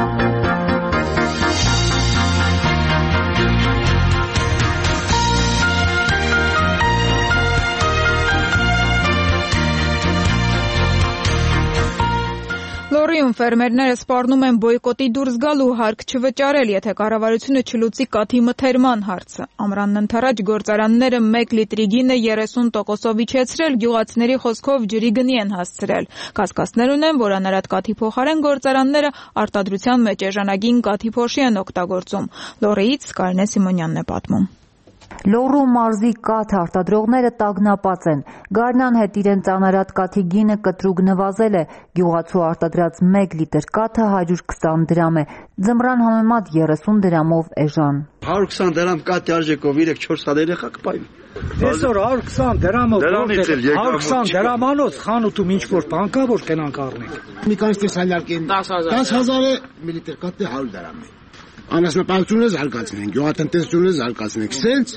Լոռիում ֆերմերները սպառնում են բոյկոտի դուրս գալու հարկ չվճարել, եթե կառավարությունը չլուծի կաթի մթերման հարցը։ Ամռանն ընթരാճ գործարանները մեկ լիտրի գինը երեսուն տոկոսով իջեցրել, գյուղացիների խոսքով ջրի գնի են հասցրել։ Կասկածներ ունեն, որ անարատ կաթի փոխարեն գործարանները արտադրության մեջ էժանագին կաթի փոշի են օգտագործում։ Լոռիից Կարինե Սիմոնյանն է պատմում։ Լոռու մարզի կաթ արտադրողները տագնապած են։ Գարնան հետ իրենց անարատ կաթի գինը կտրուկ նվազել է։ Գյուղացու արտադրած մեկ լիտր կաթը հարյուր քսան դրամ է, ձմռան համեմատ երեսուն դրամով էժան։ հարյուր քսան դրամ կաթի արժեքով երեք-չորս հատ երեխա կպայվի։ Այսօր հարյուր քսան դրամով հարյուր քսան դրամանոց խանութում ինչ որ բան կա, որ կենանք առնենք։ Մի կանց տեսանյակին դաս հազար միլիտր կաթը հարյուր դրամ է։ Անասնապահությունը զարգացնենք, գյուղատնտեսությունը զարգացնենք, սենց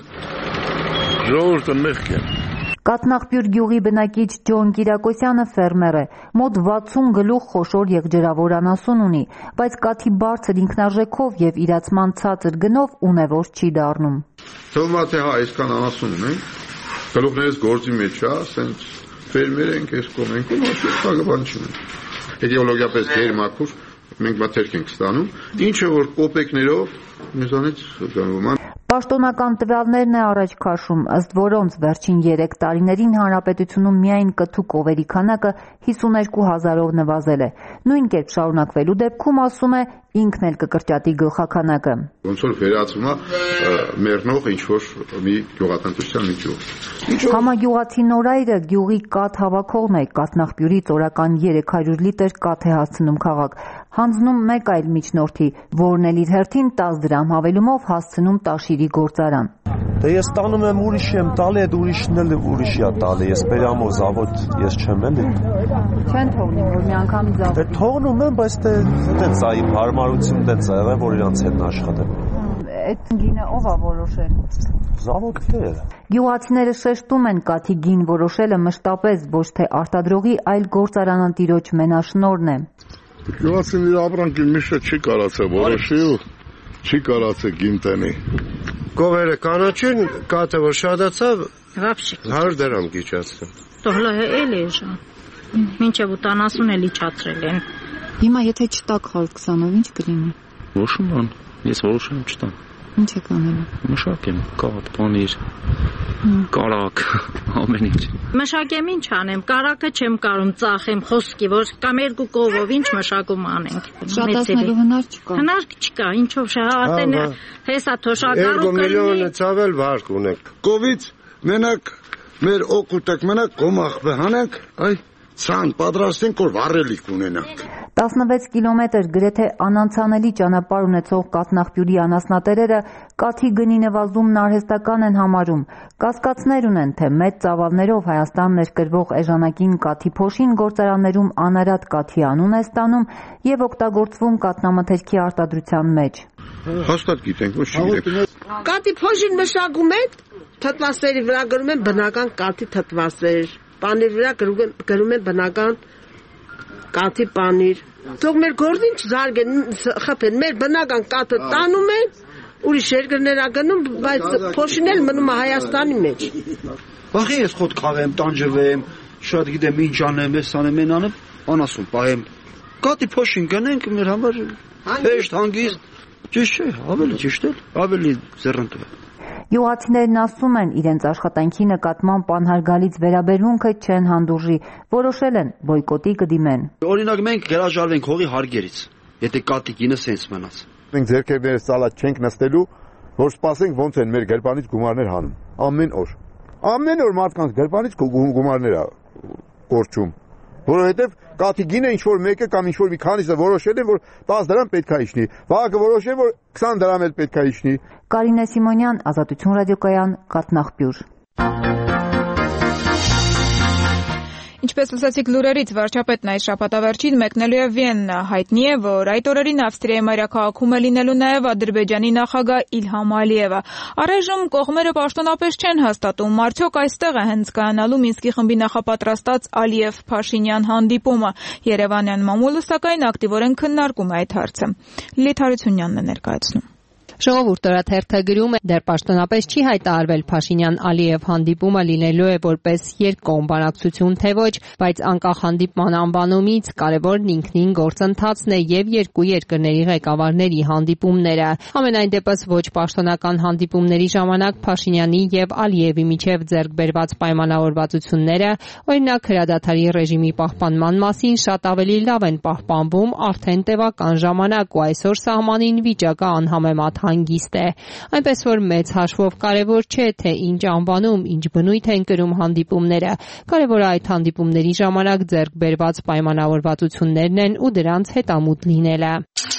ժողովուրդը մեղք է։ Կաթնախպյուր գյուղի բնակիչ Ջոն Կիրակոսյանը ֆերմեր է, մոտ վաթսուն գլուխ խոշոր եղջերավոր անասուն ունի, բայց կաթի բարձր ինքնարժեքով եւ իրացման ցածր գնով ունևոր չի դառնում։ Թվում է թե հա այսքան անասուն ունենք, գլուխներս գործի մեջ է, սենց ֆերմեր ենք, այս կողմ ենք, ոչ բան չունենք։ Իդեոլոգիապես գերմաքուր մենք մաթերք ենք ստանում, ինչը որ կոպեկներով մեզանից գնվում է։ Պաշտոնական տվյալներն է առաջ քաշում, ըստ որոնց վերջին երեք տարիներին հանրապետությունում միայն կթու կովերի քանակը հիսուներկու հազարով նվազել է։ Նույն կերպ շարունակվելու դեպքում, ասում է, ինքն էլ կկրճատի գլխականակը։ Ոնց որ վերածվում է մեռնող ինչ-որ մի գյուղատնտեսության մի գյուղ։ Համագյուղացի Նորայրը գյուղի կաթ հավաքողն է, կաթնախպյուրից օրական երեք հարյուր լիտր կաթ է հասցնում քաղաք, հանձնում մեկ այլ միջնորդի, որն էլ իր հերթին տասը դրամ հավելումով հասցնում Տաշիրի գործարան։ Դե ես տանում եմ ուրիշ եմ տալի, այդ ուրիշն էլ ուրիշի է տալի, ես բերամո զավոտ ես չեմ էլի։ Չեն թողնում, որ մի անգամ զավոտ։ Դե թողնում եմ, բայց դե դենց է իմ հարմարությունն դենց է եղել, որ իրանց հետ աշխատեմ։ այդ գինը ով է որոշել։ Զավոդները։ Գյուղացիները շեշտում են կաթի գին որոշելը մշտապես ոչ թե արտադրողի, այլ գործարանատիրոջ մենաշնորհն է։ Գյուղացիների ապրանքին միշտ չի կարացել որոշի ու չի կարացել գին տնի։ Գովերը կանաչին կաթը որ շատացավ հարյուր դրամ գիճացել։ Տողլը էլ է ժա։ Մինչև ութանասուն էլի չացրել են։ Հիմա եթե չտակ հարյուր քսանով ինչ կլինի։ Որոշում ան, ես որոշում չտամ։ Ինչ եք անելու։ Մշակեմ, կաթ, պանիր, կարակ, ամեն ինչ։ Մշակեմ ինչ անեմ, կարակը չեմ կարում ծախեմ խոսքի, որ կամ երկու կովով ինչ մշակում անենք։ Շատացնելու հնար չկա։ Հնար չկա, ինչով շահատեն հեսա թոշակարու կլինի։ Երկու միլիոնը ցավել վարկ ունենք։ Կովից մենակ մեր օգուտակ մենակ կոմախ հանենք, այ ցան պատրաստենք որ վառելիք ունենանք։ տասնվեց կիլոմետր գրեթե անանցանելի ճանապարհ ունեցող կաթնաղբյուրի անասնատերերը կաթի գնի նվազումն արհեստական են համարում։ Կասկածներ ունեն, թե մեծ ծավալներով Հայաստան ներկրվող էժանագին կաթի փոշին գործարաններում անարատ կաթի անուն է ստանում եւ օգտագործվում կաթնամթերքի արտադրության մեջ։ Հաստատ գիտենք, ոչ չգիտենք։ Կաթի փոշին մշակում են, թթվասերի վրա գրում են բնական կաթի թթվասեր, պանիր վրա գրում են բնական կաթի պանիր։ Թող մեր գործին չզարգեն, խփեն, մեր բնական կաթը տանում են, ուրիշ երկրներ ագնում, բայց փոշին էլ մնում է Հայաստանի մեջ։ Բախի ես խոտ խաղեմ, տանջվեմ, շատ գիտեմ ինչ անեմ, ես անեմ, են անեմ, անասուն պահեմ։ Կաթի փոշին գնենք մեր համար հեշտ հանգիստ, ճիշտ չէ, ավելի ճիշտ էլ, ավելի ձեռնտու է։ Գյուղացիներն ասում են, իրենց աշխատանքի նկատմամբ անհարգալից վերաբերմունքը չեն հանդուրժի, որոշել են բոյկոտի կդիմեն։ Օրինակ մենք հրաժարվենք հողի հարգերից, եթե կաթի գինը սենց մնաց։ Մենք ձեռքերներս ծալած չենք նստելու, որ սպասենք ոնց են մեր գրպանից գումարներ հանում։ Ամեն օր։ Ամեն օր մարդկանց գրպանից գումարներ է կորչում, որովհետև կաթի գինը ինչ որ մեկը կամ ինչ որ մի քանիսը որոշել են, որ տասը դրամ պետք է իջնի, վաղը որոշել որ քսան դրամ էլ պետք է իջնի։ Կարինե Սիմոնյան, Ազատություն ռադիոկայան, Կաթնաղբյուր։ Ինչպես լսեցիք լուրերից, վարչապետն այս շաբաթավերջին մեկնելու է Վիեննա։ Հայտնի է, որ այդ օրերին Ավստրիայի մայրաքաղաքում է լինելու նաև Ադրբեջանի նախագահ Իլհամ Ալիևը։ Առայժմ կողմերը պաշտոնապես չեն հաստատում, արդյոք այստեղ է հենց կայանալու Մինսկի խմբի նախապատրաստած Ալիև-Փաշինյան հանդիպումը։ Երևանյան մամուլը սակայն ակտիվորեն քննարկում է այդ հարցը։ Լիլիթ Հարությունյանն է ներկայացնում։ Ժողովուրդ օրաթերթը գրում է, դեռ պաշտոնապես չի հայտարարվել Փաշինյան-Ալիև հանդիպումը լինելու է որպես երկկողմ բանակցություն թե ոչ, բայց անկախ հանդիպման անվանումից կարևորն ինքնին գործընթացն է եւ երկու երկրների ղեկավարների հանդիպումները։ Համենայն դեպս ոչ պաշտոնական հանդիպումների ժամանակ Փաշինյանի եւ Ալիևի միջև ձեռք բերված պայմանավորվածությունները, օրինակ հրադադարի ռեժիմի պահպանման մասին, շատ ավելի լավ են պահպանվում արդեն տևական ժամանակ ու այսօր սահմանին վիճակը անհամեմատ հանգիստ է։ Այնպես որ մեծ հաշվով կարևոր չէ, թե ինչ անվանում, ինչ բնույթ են կրում հանդիպումները։ Կարևորը այդ հանդիպումների ժամանակ ձեռք բերված պայմանավորվածություններն են ու դրանց հետամուտ լինելը։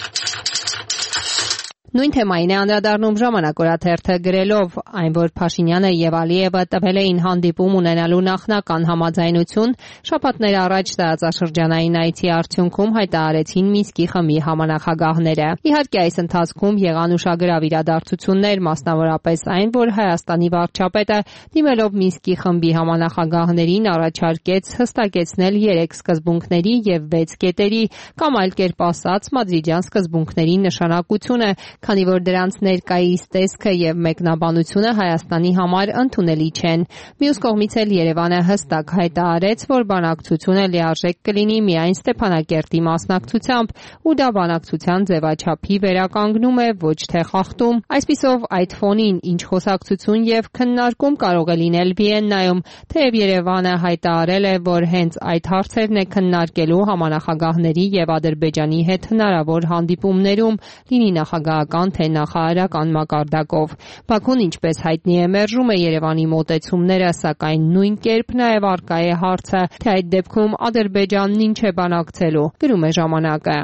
Նույն թեմային է անդրադառնում Ժամանակ օրաթերթը գրելով, այն որ Փաշինյանը եւ Ալիևը տվել էին հանդիպում ունենալու նախնական համաձայնություն, շաբաթներ առաջ տարածաշրջանային այցի արդյունքում հայտարարեցին Մինսկի խմբի համանախագահները։ Իհարկե այս ընթացքում եղան ուշագրավ իրադարձություններ, մասնավորապես այն, որ Հայաստանի վարչապետը դիմելով Մինսկի խմբի համանախագահներին առաջարկեց հստակեցնել երեք սկզբունքների եւ վեց կետերի, կամ այլ կերպ ասած մադրիդյան սկզբունքների նշանակությունը, քանի որ դրանց ներկայիս տեսքը եւ մեկնաբանությունը Հայաստանի համար ընդունելի չեն։ Մյուս կողմից էլ Երևանը հստակ հայտարարեց, որ բանակցությունը լիարժեք կլինի միայն Ստեփանակերտի մասնակցությամբ, ու դա բանակցության ձևաչափի վերականգնում է, ոչ թե խախտում։ Այսպիսով, այդ ֆոնին ինչ խոսակցություն եւ քննարկում կարող է լինել Վիեննայում, թեև Երևանը հայտարարել է, որ հենց այդ հարցերն է քննարկելու համանախագահների եւ Ադրբեջանի հետ հնարավոր հանդիպումներում, լինի նախագահական թե նախարարական մակարդակով։ Բաքուն, ինչպես հայտնի է, մերժում է Երևանի մոտեցումները, սակայն նույն կերպ նաև առկա է հարցը, թե այդ դեպքում Ադրբեջանն ինչ է բանակցելու, գրում է Ժամանակը։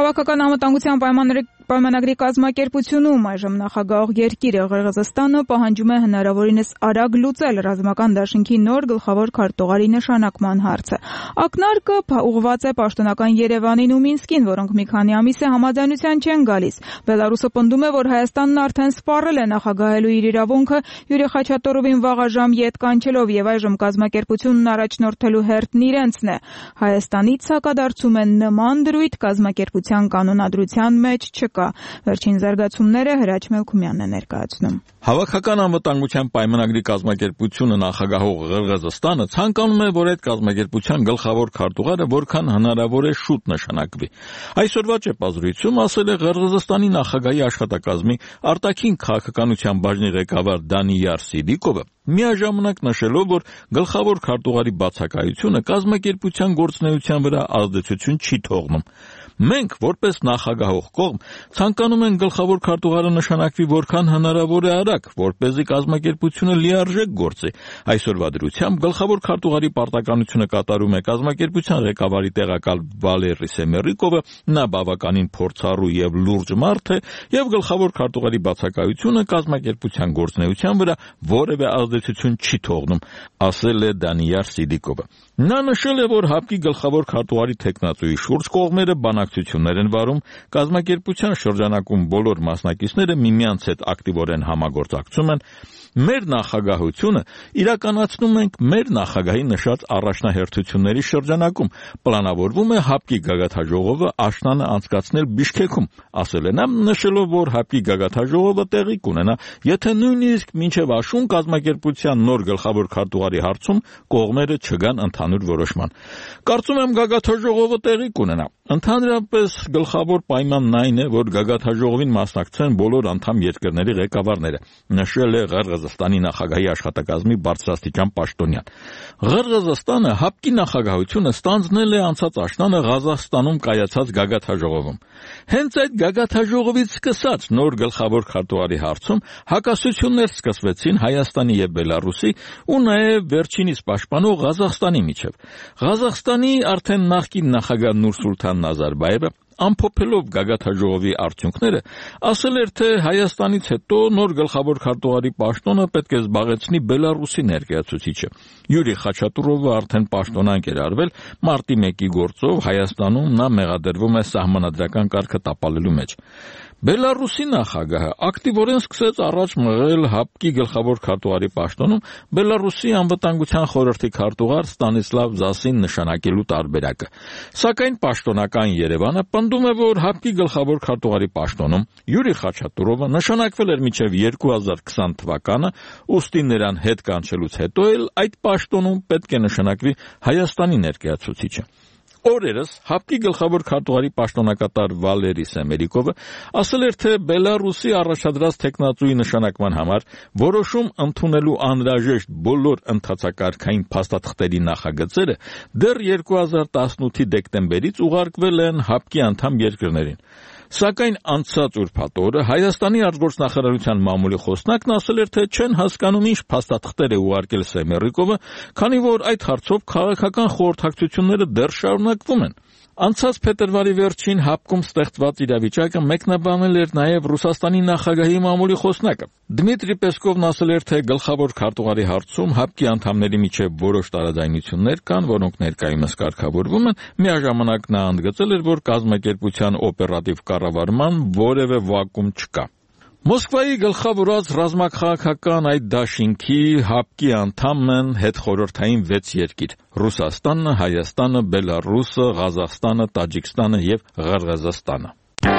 Քաղաքական անվտանգության պայմանագրի կազմակերպությունում այժմ նախագահող երկիրը Ղրղըզստանը պահանջում է հնարավորինս արագ լուծել ռազմական դաշինքի նոր գլխավոր քարտուղարի նշանակման հարցը։ Ակնարկը ուղղված է պաշտոնական Երևանին ու Մինսկին, որոնք մի քանի ամիս է համաձայնության չեն գալիս։ Բելարուսը պնդում է, որ Հայաստանն արդեն սպառել է նախագահելու իր իրավունքը Յուրի Խաչատուրովին վաղաժամ ետ կանչելով եւ այժմ կազմակերպությունն առաջնորդելու հերթն իրենցն է։ Հայաստանից հակադարձում են նման դրույթ կազմակերպության կանոնադրության մեջ չկա։ Վերջին զարգացումները Հրաչ Մելքումյանն է ներկայացնում։ Հավաքական անվտանգության պայմանագրի կազմակերպությունը նախագահող Ղրղըզստանը ցանկանում է, որ այդ կազմակերպության գլխավոր քարտուղարը որքան հնարավոր է շուտ նշանակվի։ Այսօրվա ճեպազրույցում ասել է Ղրղըզստանի նախագահի աշխատակազմի արտաքին քաղաքականության բաժնի ղեկավար Դանիյար Սիդիկովը, միաժամանակ նշելով, որ գլխավոր քարտուղարի բացակայությունը կազմակերպության գործունեության վրա ազդեցություն չի թողնում։ Մենք, որպես նախագահող կողմ, ցանկանում ենք գլխավոր քարտուղարը նշանակվի որքան հնարավոր է արագ, որպեսզի կազմակերպությունը լիարժեք գործի։ Այսօրվա դրությամբ գլխավոր քարտուղարի պարտականությունը կատարում է կազմակերպության ղեկավարի տեղակալ Վալերի Սեմերիկովը, նա բավականին փորձառու եւ լուրջ մարդ է, եւ գլխավոր քարտուղարի բացակայությունը կազմակերպության գործունեության վրա որևէ ազդեցություն չի թողնում, ասել է Դանիյար Սիդիկովը։ Նա նշել է, որ ՀԱՊԿ-ի գլխավոր քարտուղարի տեխնացուի շուրջ կողմերը բանակցություններ են վարում, կազմակերպության շրջանակում բոլոր մասնակիցները միմյանց հետ ակտիվորեն համագործակցում են։ Մեր նախագահությունը իրականացնում ենք մեր նախագահի նշած առաջնահերթությունների շրջանակում։ Պլանավորվում է ՀԱՊԿ-ի գագաթաժողովը աշնանը անցկացնել Բիշքեքում, ասել է նա, նշելով, որ ՀԱՊԿ-ի գագաթաժողովը տեղի կունենա, եթե նույնիսկ մինչև աշուն կազմակերպության նոր գլխավոր քարտուղարի հարցում կողմերը չգան ընդհանուր որոշման։ Կարծում եմ գագաթաժողովը տեղի կունենա։ Ընդհանրապես գլխավոր պայմանն այն է, որ գագաթաժողովին մասնակցեն բոլոր անդամ երկրների ղեկավարները, նշել է Ղրղըզստանի նախագահի աշխատակազմի բարձրաստիճան պաշտոնյան։ Ղրղըզստանը ՀԱՊԿ-ի նախագահությունը ստանձնել է անցած աշնանը Ղազախստանում կայացած գագաթաժողովում։ Հենց այդ գագաթաժողովից սկսած նոր գլխավոր քարտուղարի հարցում հակասություններ սկսվեցին Հայաստանի եւ Բելարուսի ու նաեւ վերջինիս պաշտպանող Ղազախստանի միջև։ Ղազախստանի արդեն նախկին նախագահ Նուրսուլթան Նազարբայևը ամփոփելով գագաթաժողովի արդյունքները, ասել էր, թե Հայաստանից հետո նոր գլխավոր քարտուղարի պաշտոնը պետք է զբաղեցնի Բելարուսի ներկայացուցիչը։ Յուրի Խաչատուրովը արդեն պաշտոնանկ էր արվել մարտի մեկի գործով Հայաստանում նա մեղադրվում է սահմանադրական կարգը տապալելու մեջ։ Բելարուսի նախագահը ակտիվորեն սկսեց առաջ մղել ՀԱՊԿ-ի գլխավոր քարտուղարի պաշտոնում Բելարուսի անվտանգության խորհրդի քարտուղար Ստանիսլավ Զասին նշանակելու տարբերակը։ Սակայն պաշտոնական Երևանը պնդում է, որ ՀԱՊԿ-ի գլխավոր քարտուղարի պաշտոնում Յուրի Խաչատուրովը նշանակվել էր մինչև երկու հազար քսան թվականը, ուստի նրան հետ կանչելուց հետո էլ այդ պաշտոնում պետք է նշանակվի Հայաստանի ներկայացուցիչը։ Օրերս ՀԱՊԿ-ի գլխավոր քարտուղարի պաշտոնակատար Վալերի Սեմերիկովը ասել էր, թե Բելարուսի առաջադրած տեխնացուի նշանակման համար որոշում ընդունելու անհրաժեշտ բոլոր ընթացակարգային փաստաթղթերի նախագծերը դեռ երկու հազար տասնութի դեկտեմբերից ուղարկվել են ՀԱՊԿ-ի անդամ երկրներին։ Սակայն անցած ուրբաթ օրը Հայաստանի արտգործնախարարության մամուլի խոսնակն ասել էր, թե չեն հասկանում ինչ փաստաթղթեր է ուղարկել Սեմերիկովը, քանի որ այդ հարցով քաղաքական խորհրդակցությունները դեռ շարունակվում են։ Անցած փետրվարի վերջին ՀԱՊԿ-ում ստեղծված իրավիճակը մեկնաբանել էր նաև Ռուսաստանի նախագահի մամուլի խոսնակը։ Դմիտրի Պեսկովն ասել էր, թե գլխավոր քարտուղարի հարցում ՀԱՊԿ-ի անդամների միջև որոշ տարաձայնություններ կան, որոնք ներկայումս կարգավորվում են, միաժամանակ նա ընդգծել էր, որ կազմակերպության օպերատիվ կառավարման որևէ վակուում չկա։ Մոսկվայի գլխավորած ռազմաքաղաքական այդ դաշինքի ՀԱՊԿ-ի անդամ են հետխորհրդային վեց երկիր՝ Ռուսաստանը, Հայաստանը, Բելարուսը, Ղազախստանը, Տաջիկստանը եւ Ղրղըզստանը։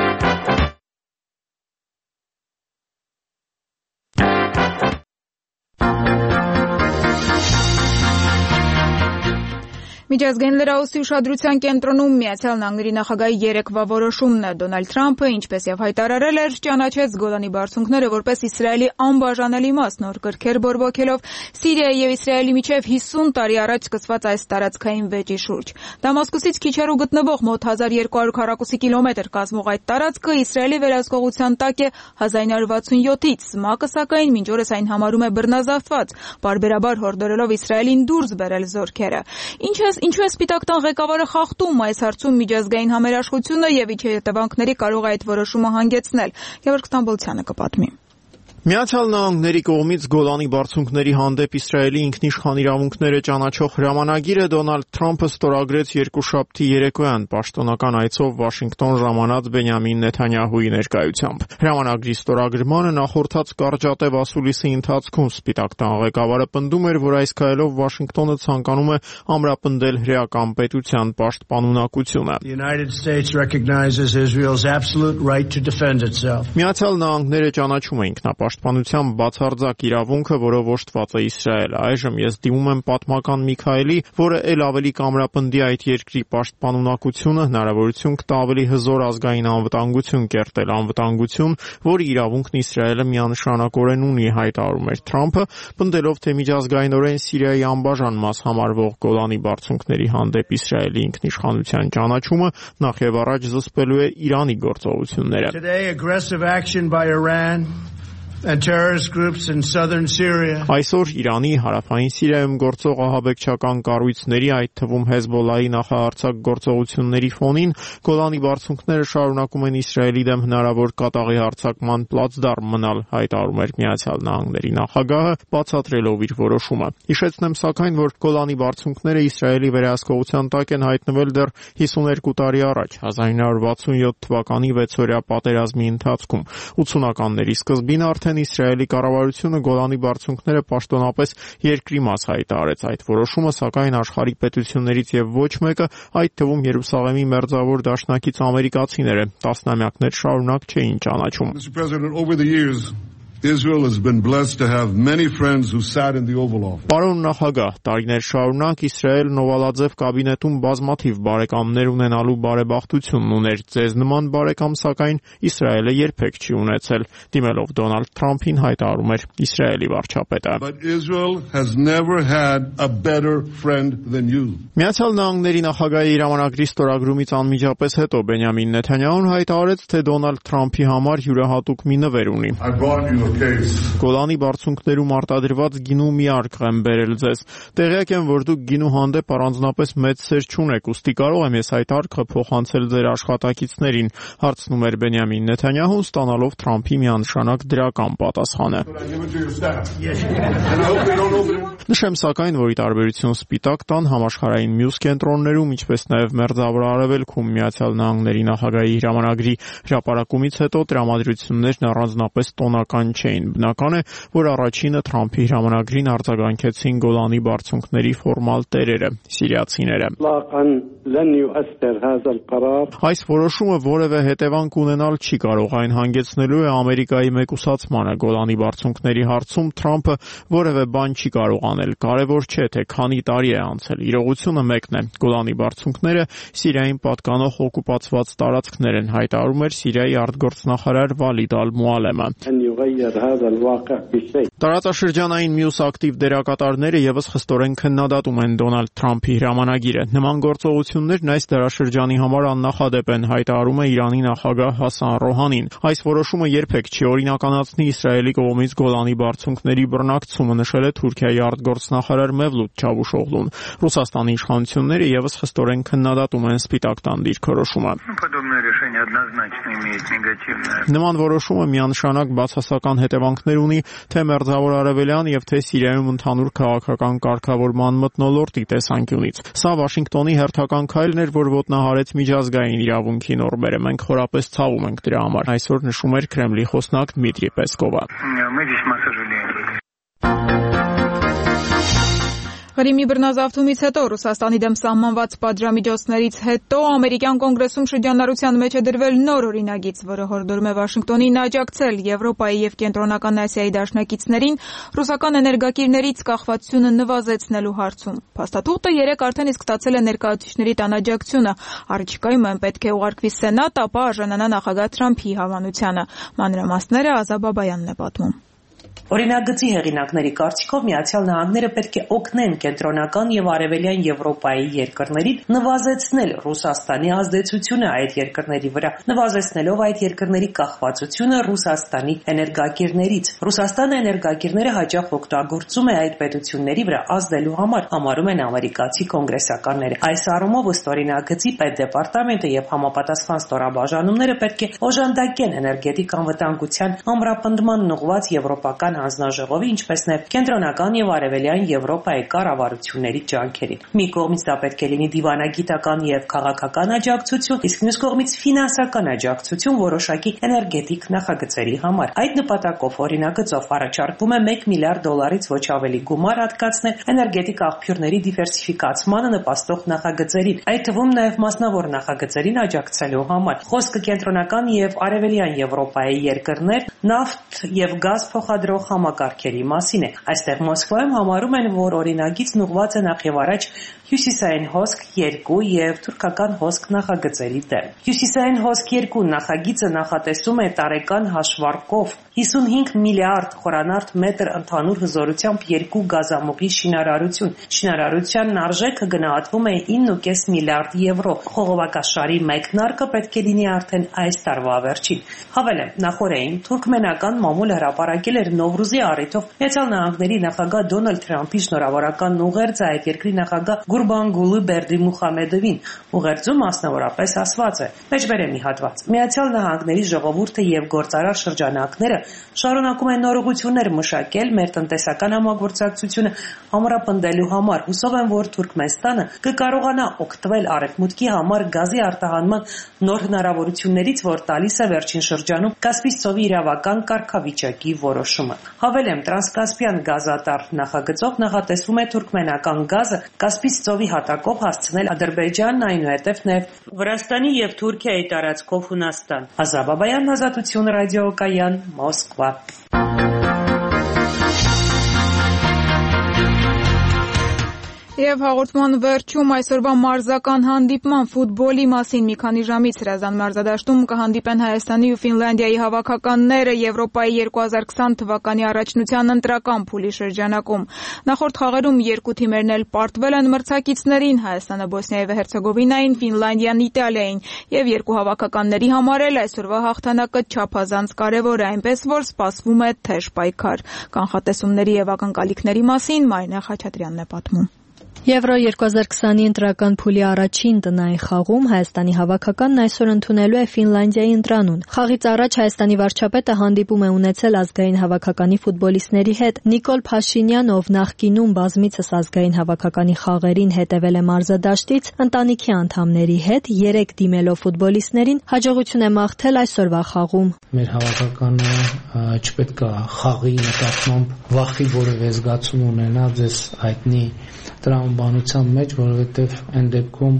Միջազգային լրահոսի ուշադրության կենտրոնում Միացյալ Նահանգների նախագահի երեկվա որոշումն է։ Դոնալդ Թրամփը, ինչպես եւ հայտարարել էր, ճանաչեց Գոլանի բարձունքները որպես Իսրայելի անբաժանելի մաս, նոր կրքեր բորբոքելով Սիրիայի եւ Իսրայելի միջև հիսուն տարի առաջ սկսված այս տարածքային վեճի շուրջ։ Դամասկոսից քիչ հեռու գտնվող մոտ հազար երկու հարյուր քառակուսի կիլոմետր կազմող այդ տարածքը Իսրայելի վերահսկողության տակ է հազար ինը հարյուր վաթսունյոթից, ՄԱԿ-ը սակայն մինչ օրս այն համարում է բռնազավթված, բարբերաբար հորդորելով Իսրայելին դուրս բերել զորքերը։ Ինչ է Բայց ինչու է Սպիտակ տան ղեկավարը խախտում այս հարցում միջազգային համերաշխությունը եւ ի հետևանքների կարող է այդ որոշումը հանգեցնել։ Գևորգ Ստամբոլցյանը կպատմի։ Միացյալ Նահանգների կողմից Գոլանի բարձունքների հանդեպ Իսրայելի ինքնիշխան իրավունքները ճանաչող հրամանագիրը Դոնալդ Թրամփը ստորագրեց երկուշաբթի երեկոյան պաշտոնական այցով Վաշինգտոն ժամանած Բենյամին Նեթանյահուի ներկայությամբ։ Հրամանագրի ստորագրմանը նախորդած կարճատև ասուլիսի ընթացքում Սպիտակ տան ղեկավարը պնդում էր, որ այս քայլով Վաշինգտոնը ցանկանում է ամրապնդել հրեական պետության պաշտպանունակությունը։ Միացյալ Նահանգները ճանաչում է ինքնապաշտպանություն պաշտպանության բացարձակ իրավունքը, որով օժտված է Իսրայելը։ Այժմ ես դիմում եմ պատմական Միքայելի, որը ել ավելի կամրապնդի այդ երկրի պաշտպանունակությունը, հնարավորություն կտա ավելի հզոր ազգային անվտանգություն կերտել, անվտանգություն, որի իրավունքն Իսրայելը միանշանակորեն ունի, հայտարարում էր Թրամփը, պնդելով, թե միջազգայինորեն Սիրիայի անբաժան մաս համարվող Գոլանի բարձունքների հանդեպ Իսրայելի ինքնիշխանության ճանաչումը նախ եւ առաջ զսպելու է Իրանի գործողությունները։ and terrorist groups in southern Syria. Այսօր Իրանի հարավային Սիրիայում գործող ահաբեկչական կառույցների, այդ թվում Հեզբոլլահի նախահարձակ գործողությունների ֆոնին Գոլանի բարձունքները շարունակում են Իսրայելի դեմ հնարավոր կատաղի հարձակման պլացդարմ մնալ, հայտարարում էր Միացյալ Նահանգների նախագահը, բացատրելով իր որոշումը։ Հիշեցնեմ սակայն, որ Գոլանի բարձունքները Իսրայելի վերահսկողության տակ են հայտնվել դեռ հիսուներկու տարի առաջ, հազար ինը հարյուր վաթսունյոթ թվականի վեցօրյա պատերազմի ընթացքում։ ութսունականների սկզբին արդեն Իսրայելի կառավարությունը Գոլանի բարձունքները պաշտոնապես երկրի մաս հայտարարեց։ Այդ որոշումը սակայն աշխարհի պետություններից եւ ոչ մեկը, այդ թվում Երուսաղեմի մերձավոր դաշնակից ամերիկացիները, տասնամյակներ շարունակ չէին ճանաչում։ Israel has been blessed to have many friends who sat in the Oval Office. Պարոն նախագահ, տարիներ շարունակ Իսրայելն օվալաձև կաբինետում բազմաթիվ բարեկամներ ունենալու բարեբախտությունն ուներ։ Ձեզ նման բարեկամ սակայն Իսրայելը երբեք չի ունեցել, դիմելով Դոնալդ Թրամփին հայտարարում էր Իսրայելի վարչապետը։ But Israel has never had a better friend than you. Միացյալ Նահանգների նախագահի հրամանագրի ստորագրումից անմիջապես հետո Բենյամին Նեթանյահուն հայտարարեց, թե Դոնալդ Թրամփի համար յուրահատուկ մի նվեր ունի։ Գոլանի բարձունքներում արտադրված գինու մի արկ եմ բերել ձեզ։ Տեղյակ եմ, որ դուք գինու հանդեպ առանձնապես մեծ սեր չունեք, ուստի կարող եմ ես այդ արքը փոխանցել ձեր աշխատակիցներին, հարցնում էր Բենյամին Նեթանյահուն, ստանալով Թրամփի միանշանակ դրական պատասխանը։ Նշեմ սակայն, որ ի տարբերություն Սպիտակ տան համաշխարհային մյուս կենտրոններում, ինչպես նաև Մերձավոր Արևելքում Միացյալ Նահանգների նախագահի հրամանագրի հրապարակումից հետո տրամադրություններն առանձնապես տոնական չէին։ Բնական է, որ առաջինը Թրամփի հրամանագրին արձագանքեցին Գոլանի բարձունքների ֆորմալ տերերը, սիրիացիները։ Այս որոշումը որևէ հետևանք ունենալ չի կարող, այն հանգեցնելու է Ամերիկայի մեկուսացմանը Գոլանի բարձունքների հարցում Թրամփը որևէ բան չի կարող անել։ Կարևոր չէ, թե քանի տարի է անցել։ Իրողությունը մեկն է։ Գոլանի բարձունքները Սիրիային պատկանող օկուպացված տարածքներ են, հայտարարում էր Սիրիայի արտգործնախարար Վալիդ Ալ-Մուալեմը։ Տարածաշրջանային մյուս ակտիվ դերակատարները եւս խստորեն քննադատում են Դոնալդ Թրամփի հրամանագիրը։ Նման գործողություններն այս դարաշրջանի համար աննախադեպ են, հայտարարում է Իրանի նախագահ Հասան Ռոհանին։ Այս որոշումը երբեք չի օրինականացնի Իսրայելի կողմից Գոլանի բարձունքների բռնակցումը, նշել է Թուրքիայի արտգործնախարար Մևլութ Չավուշօղլուն։ Ռուսաստանի իշխանությունները եւս խստորեն քննադատում են Սպիտակ տան դիրքորոշումը։ Նման որոշումը միանշանակ բացասական հետևանքներ ունի թե Մերձավոր Արևելյան եւ թե Սիրիայում ընդհանուր քաղաքական կարգավորման մթնոլորտի տեսանկյունից։ Սա Վաշինգտոնի հերթական քայլն էր, որ ոտնահարեց միջազգային իրավունքի նորմերը։ Մենք խորապես ցավում ենք դրա համար, այսօր նշում էր Կրեմլի խոսնակ Դմիտրի Պեսկովը։ Ղրիմի բռնազավթումից հետո Ռուսաստանի դեմ սահմանված պատժամիջոցներից հետո ամերիկյան կոնգրեսում շրջանառության մեջ է դրվել նոր օրինագիծ, որը հորդորում է Վաշինգտոնին աջակցել Եվրոպայի եւ Կենտրոնական Ասիայի դաշնակիցներին ռուսական էներգակիրներից կախվածությունը նվազեցնելու հարցում։ Փաստաթուղթը երեկ արդեն իսկ ստացել է ներկայացուցիչների տան աջակցությունը, առաջիկայում այն պետք է ուղարկվի Սենատ, ապա արժանանա նախագահ Թրամփի հավանությանը։ Մանրամասները Ազա Բաբայանն է պատմում։ Օրինագծի հեղինակների կարծիքով Միացյալ Նահանգները պետք է օգնեն կենտրոնական եւ արևելյան Եվրոպայի երկրներին նվազեցնել Ռուսաստանի ազդեցությունը այդ երկրների վրա, նվազեցնելով այդ երկրների կախվածությունը Ռուսաստանի էներգակիրներից։ Ռուսաստանը էներգակիրները հաճախ օգտագործում է այդ պետությունների վրա ազդելու համար, համարում են ամերիկացի կոնգրեսականները։ Այս առումով ըստ օրինագծի պետդեպարտամենտը եւ համապատասխան ստորաբաժանումները պետք է օժանդակեն էներգետիկ անվտանգության ամրապնդման ուղղված եվրոպական հանձնաժողովի, ինչպես նաև կենտրոնական եւ արևելյան Եվրոպայի կառավարությունների ջանքերին։ Մի կողմից դա պետք է լինի դիվանագիտական եւ քաղաքական աջակցություն, իսկ մյուս կողմից ֆինանսական աջակցություն որոշակի էներգետիկ նախագծերի համար։ Այդ նպատակով օրինագծով առաջարկվում է մեկ միլիարդ դոլարից ոչ ավելի գումար հատկացնել էներգետիկ աղբյուրների դիվերսիֆիկացմանը նպաստող նախագծերին, այդ թվում նաև մասնավոր նախագծերին աջակցելու համար։ Խոսքը կենտրոնական եւ արևելյան Եվրոպայի երկրներ նավթ եւ գազ փոխադրող համակարգերի մասին է։ Այստեղ Մոսկվայում համարում են, որ օրինագիծն ուղղված է նախ եւ առաջ Հյուսիսային հոսք երկու եւ թուրքական հոսք նախագծերի դեմ։ Հյուսիսային հոսք երկու նախագիծը նախատեսում է տարեկան հաշվարկով հիսունհինգ միլիարդ խորանարդ մետր ընդհանուր հզորությամբ երկու գազամուղի շինարարություն։ Շինարարության արժեքը գնահատվում է ինը կես միլիարդ եվրո։ Խողովակաշարի մեկնարկը պետք է լինի արդեն այս տարվա վերջին։ Հավելեմ, նախորդին թուրքմենական մամուլը հրապարակել էր Նովրուզի առիթով Միացյալ Նահանգների նախագահ Դոնալդ Թրամփի շնորհավորական ուղերձը այդ երկրի նախագահ Գուրբանգուլի Բերդիմուխամեդովին։ Ուղերձում մասնավորապես ասված է. Մեջբերեմ մի հատված. Միացյալ Նահանգների ժողովուրդը եւ գործարար շրջանակները շարունակում են նորոգություններ մշակել մեր տնտեսական համագործակցությունը ամրապնդելու համար։ Հուսով եմ, որ Թուրքմենստանը կկարողանա օգտվել արևմուտքի համար գազի արտահանման նոր հնարավորություններից, որ տալիս է վերջին շրջանում Կասպից ծովի իրավական կարգավիճակի որոշումը։ Հավելեմ, Տրանսկասպիան գազատար նախագծով նախատեսվում է թուրքմենական գազը Կասպից ծովի հատակով հասցնել Ադրբեջանն, այնուհետև նաև Վրաստանի եւ Թուրքիայի տարածքով Հունաստան։ Ազա Բաբայան, Ազատություն ռադիոկայան, Մոսկվա։ Եվ հաղորդման վերջում այսօրվա մարզական հանդիպման ֆուտբոլի մասին մի քանի ժամից հրազան մարզադաշտում կհանդիպեն Հայաստանի ու Ֆինլանդիայի հավաքականները Եվրոպայի երկու հազար քսան թվականի առաջնության ընտրական փուլի շրջանակում։ Նախորդ խաղերում երկու թիմերն էլ պարտվել են մրցակիցներին՝ Հայաստանը Բոսնիայի եւ Հերցեգովինային, Ֆինլանդիան Իտալիային, եւ երկու հավաքականների համար էլ այսօրվա հաղթանակը չափազանց կարեւոր է, այնպես որ սպասվում է թեժ պայքար։ Կանխատեսումների եւ ակնկալիքների մասին Մարինա Խաչատրյանն է պատմում։ Եվրո երկու հազար քսանի ընտրական փուլի առաջին տնային խաղում Հայաստանի հավաքականն այսօր ընդունելու է Ֆինլանդիայի ընտրանուն։ Խաղից առաջ Հայաստանի վարչապետը հանդիպում է ունեցել ազգային հավաքականի ֆուտբոլիստների հետ։ Նիկոլ Փաշինյան, ով նախկինում բազմիցս ազգային հավաքականի խաղերին հետևել է մարզադաշտից, ընտանիքի անդամների հետ երեք դիմելով ֆուտբոլիստներին հաջողություն է մաղթել այսօրվա խաղում։ Մեր հավաքականը չպետք է խաղի նկատմամբ վախի որևէ զգացում ունենա, ձեզ հայտնի տրամաբանության մեջ, որովհետև այն դեպքում,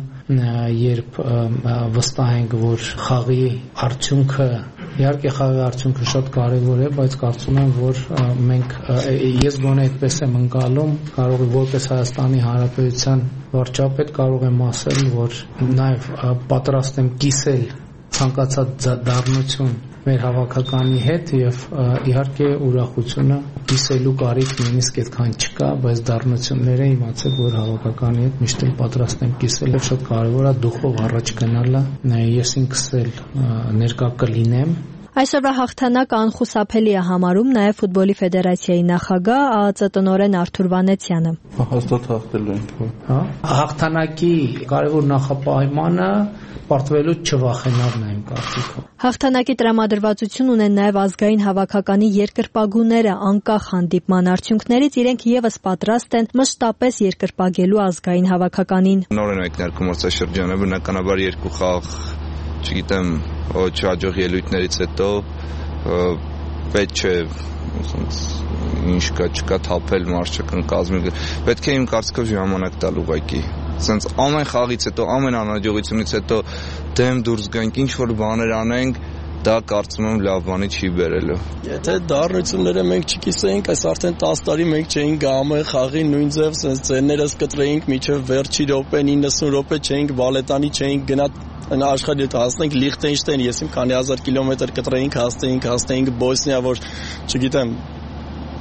երբ վստահ ենք, որ խաղի արդյունքը, իհարկե խաղի արդյունքը շատ կարևոր է, բայց կարծում եմ, որ մենք, ես գոնե այդպես եմ ընկալում, կարող է որպես Հայաստանի Հանրապետության վարչապետ կարող եմ ասել, որ նաև պատրաստ եմ կիսել ցանկացած դառնություն մեր հավաքականի հետ եւ իհարկե ուրախությունը կիսելու կարիք նույնիսկ այդքան չկա, բայց դառնությունները իմացեք, որ հավաքականի հետ միշտ էլ պատրաստ եմ կիսել եւ շատ կարեւոր է դուխով առաջ գնալը, ես ինքս էլ ներկա կլինեմ։ Այսօրվա հաղթանակը անխուսափելի է համարում նաև ֆուտբոլի ֆեդերացիայի նախագահ ԱԱԾ տնօրեն Արթուր Վանեցյանը։ Հաստատ հաղթելու ենք, հա։ Հաղթանակի կարևոր նախապայմանը պարտվելու չվախենալն է իմ կարծիքով։ Հաղթանակի տրամադրվածություն ունեն նաև ազգային հավաքականի երկրպագուները, անկախ հանդիպման արդյունքներից իրենք եւս պատրաստ են մշտապես երկրպագելու ազգային հավաքականին։ Նոր են մեկնարկում մրցաշրջանը, բնականաբար երկու խաղ, չգիտեմ, չհաջող ելույթներից հետո պետք չէ ինչ կա չկա թափել մարշչական կազմի, պետք է իմ կարծիքով ժամանակ տալ ուղղակի։ Սենց ամեն խաղից հետո, ամեն անհաջողությունից հետո դեմ դուրս գանք, ինչ որ բաներ անենք, դա կարծում եմ լավ բանի չի բերելու։ Եթե դառնությունները մենք չկիսեինք, այս արդեն տասը տարի մենք չէինք գա ամեն խաղի նույն ձև, սենց ձերներս կտրեինք միջև վերջի րոպեն իննսուն րոպե չէինք բալետանի չէինք գնա աշխարհի հետ հասնենք Լիխտենշտեյն, ես իմ քանի հազար կիլոմետր կտրեինք, հասնեինք, հասնեինք Բոսնիա, որ չգիտեմ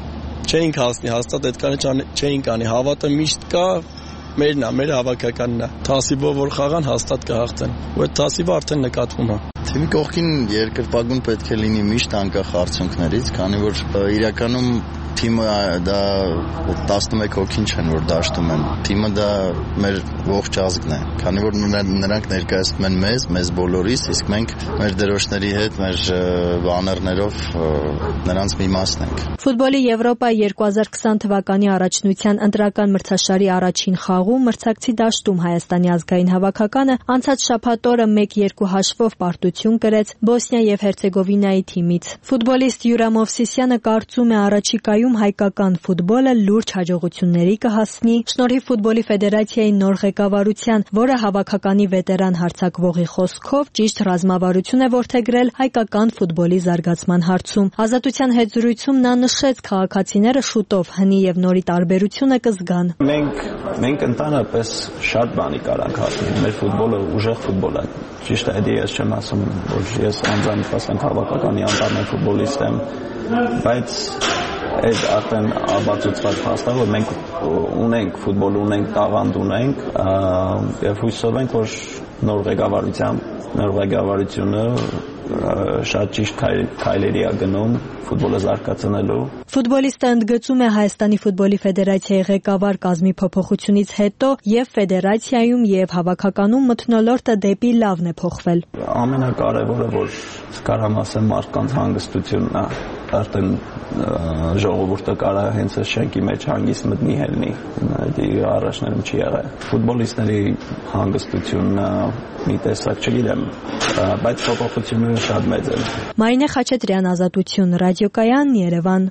Չէինք հասնի, հաստատ այդքանը չէինք անի, հավատը միշտ կա, մերն է, մեր հավաքականն է։ Թասիբով որ խաղան հաստատ կհաղթեն։ Ու այդ թասիբը արդեն նկատվում է։ Թիմի կողքին երկրպագուն պետք է լինի միշտ անկախ արդյունքներից, քանի որ իրականում թիմը դա տասնմեկ հոգին չեն, որ դաշտում են։ Թիմը դա մեր ողջ ազգն է, քանի որ նրանք ներկայացնում են մեզ, մեզ բոլորիս, իսկ մենք մեր դրոշների հետ, մեր բաներներով նրանց մի մասն ենք։ Ֆուտբոլի Եվրոպա երկու հազար քսան թվականի առաջնության ընտրական մրցաշարի առաջին խաղում մրցակցի դաշտում Հայաստանի ազգային հավաքականը անցած շաբաթ օրը մեկ երկու հաշվով պարտություն կրեց Բոսնիա եւ Հերցեգովինայի թիմից։ Ֆուտբոլիստ Յուրա Մովսիսյանը կարծում է առաջիկայում հայկական ֆուտբոլը լուրջ հաջողությունների կհասնի շնորհիվ ֆուտբոլի ֆեդերացիայի նոր ղեկավարության, որը հավաքականի վետերան հարձակվողի խոսքով ճիշտ ռազմավարություն է որդեգրել հայկական ֆուտբոլի զարգացման հարցում։ Ազատության հետ զրույցում նա նշեց, քաղաքացիները շուտով հնի եւ նորի տարբերությունը կզգան։ Մենք մենք ընդհանրապես շատ բանի կարանք հասնել։ Մեր ֆուտբոլը ուժեղ ֆուտբոլ է։ Ճիշտ է, ես չեմ ասում, որ ես անձամբ ասենք հավաքականի անդամ եմ, ֆուտբոլիստ եմ, բայց այդ արդեն ապացուցված փաստ է, որ մենք ունենք ֆուտբոլ, ունենք տաղանդ ունենք եւ հույսով ենք, որ նոր ղեկավարությամբ, նոր ղեկավարությունը շատ ճիշտ քայլերի է գնում ֆուտբոլը զարգացնելու։ Ֆուտբոլիստը ընդգծում է Հայաստանի ֆուտբոլի ֆեդերացիայի ղեկավար կազմի փոփոխությունից հետո եւ ֆեդերացիայում եւ հավաքականում մթնոլորտը դեպի լավն է փոխվել։ Ամենակարևորը, որ կարամ ասեմ, մարդկանց հանգստությունն է։ Արդեն ժողովուրդը կարա հենց այս շենքի մեջ հանգիստ մտնի ելնի, դա առաջներում չի եղել։ Ֆուտբոլիստների հանգստությունն մի տեսակ չգիտեմ, բայց փոփոխությունները շատ մեծ են։ Մարինե Խաչատրյան, Ազատություն, Ռադիոկայան, Երևան։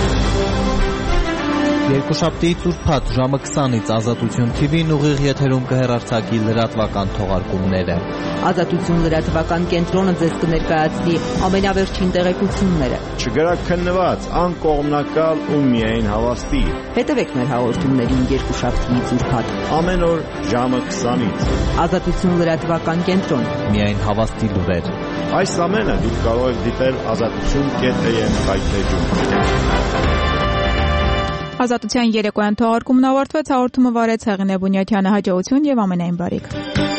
Երկուշաբթի ծուրփաթ ժամը քսանից Ազատություն թի վին ուղիղ եթերում կհեռարձակի լրատվական թողարկումները։ Ազատություն լրատվական կենտրոնը ձեզ կներկայացնի ամենավերջին տեղեկությունները։ Չգրաքննված, անկողմնակալ ու միայն հավաստի։ Հետևեք մեր հաղորդումներին երկուշաբթի ծուրփաթ ամեն օր ժամը քսանից։ Ազատություն լրատվական կենտրոն։ Միայն հավաստի լուրեր։ Այս ամենը դուք կարող եք դիտել ազատություն կետ էմ հայտնեջում։ Ազատության երեկոյան թողարկումն ավարտվեց, հաղորդումը վարեց Հեղինե Բունյաթյանը, հաջողություն եւ ամենայն բարիք։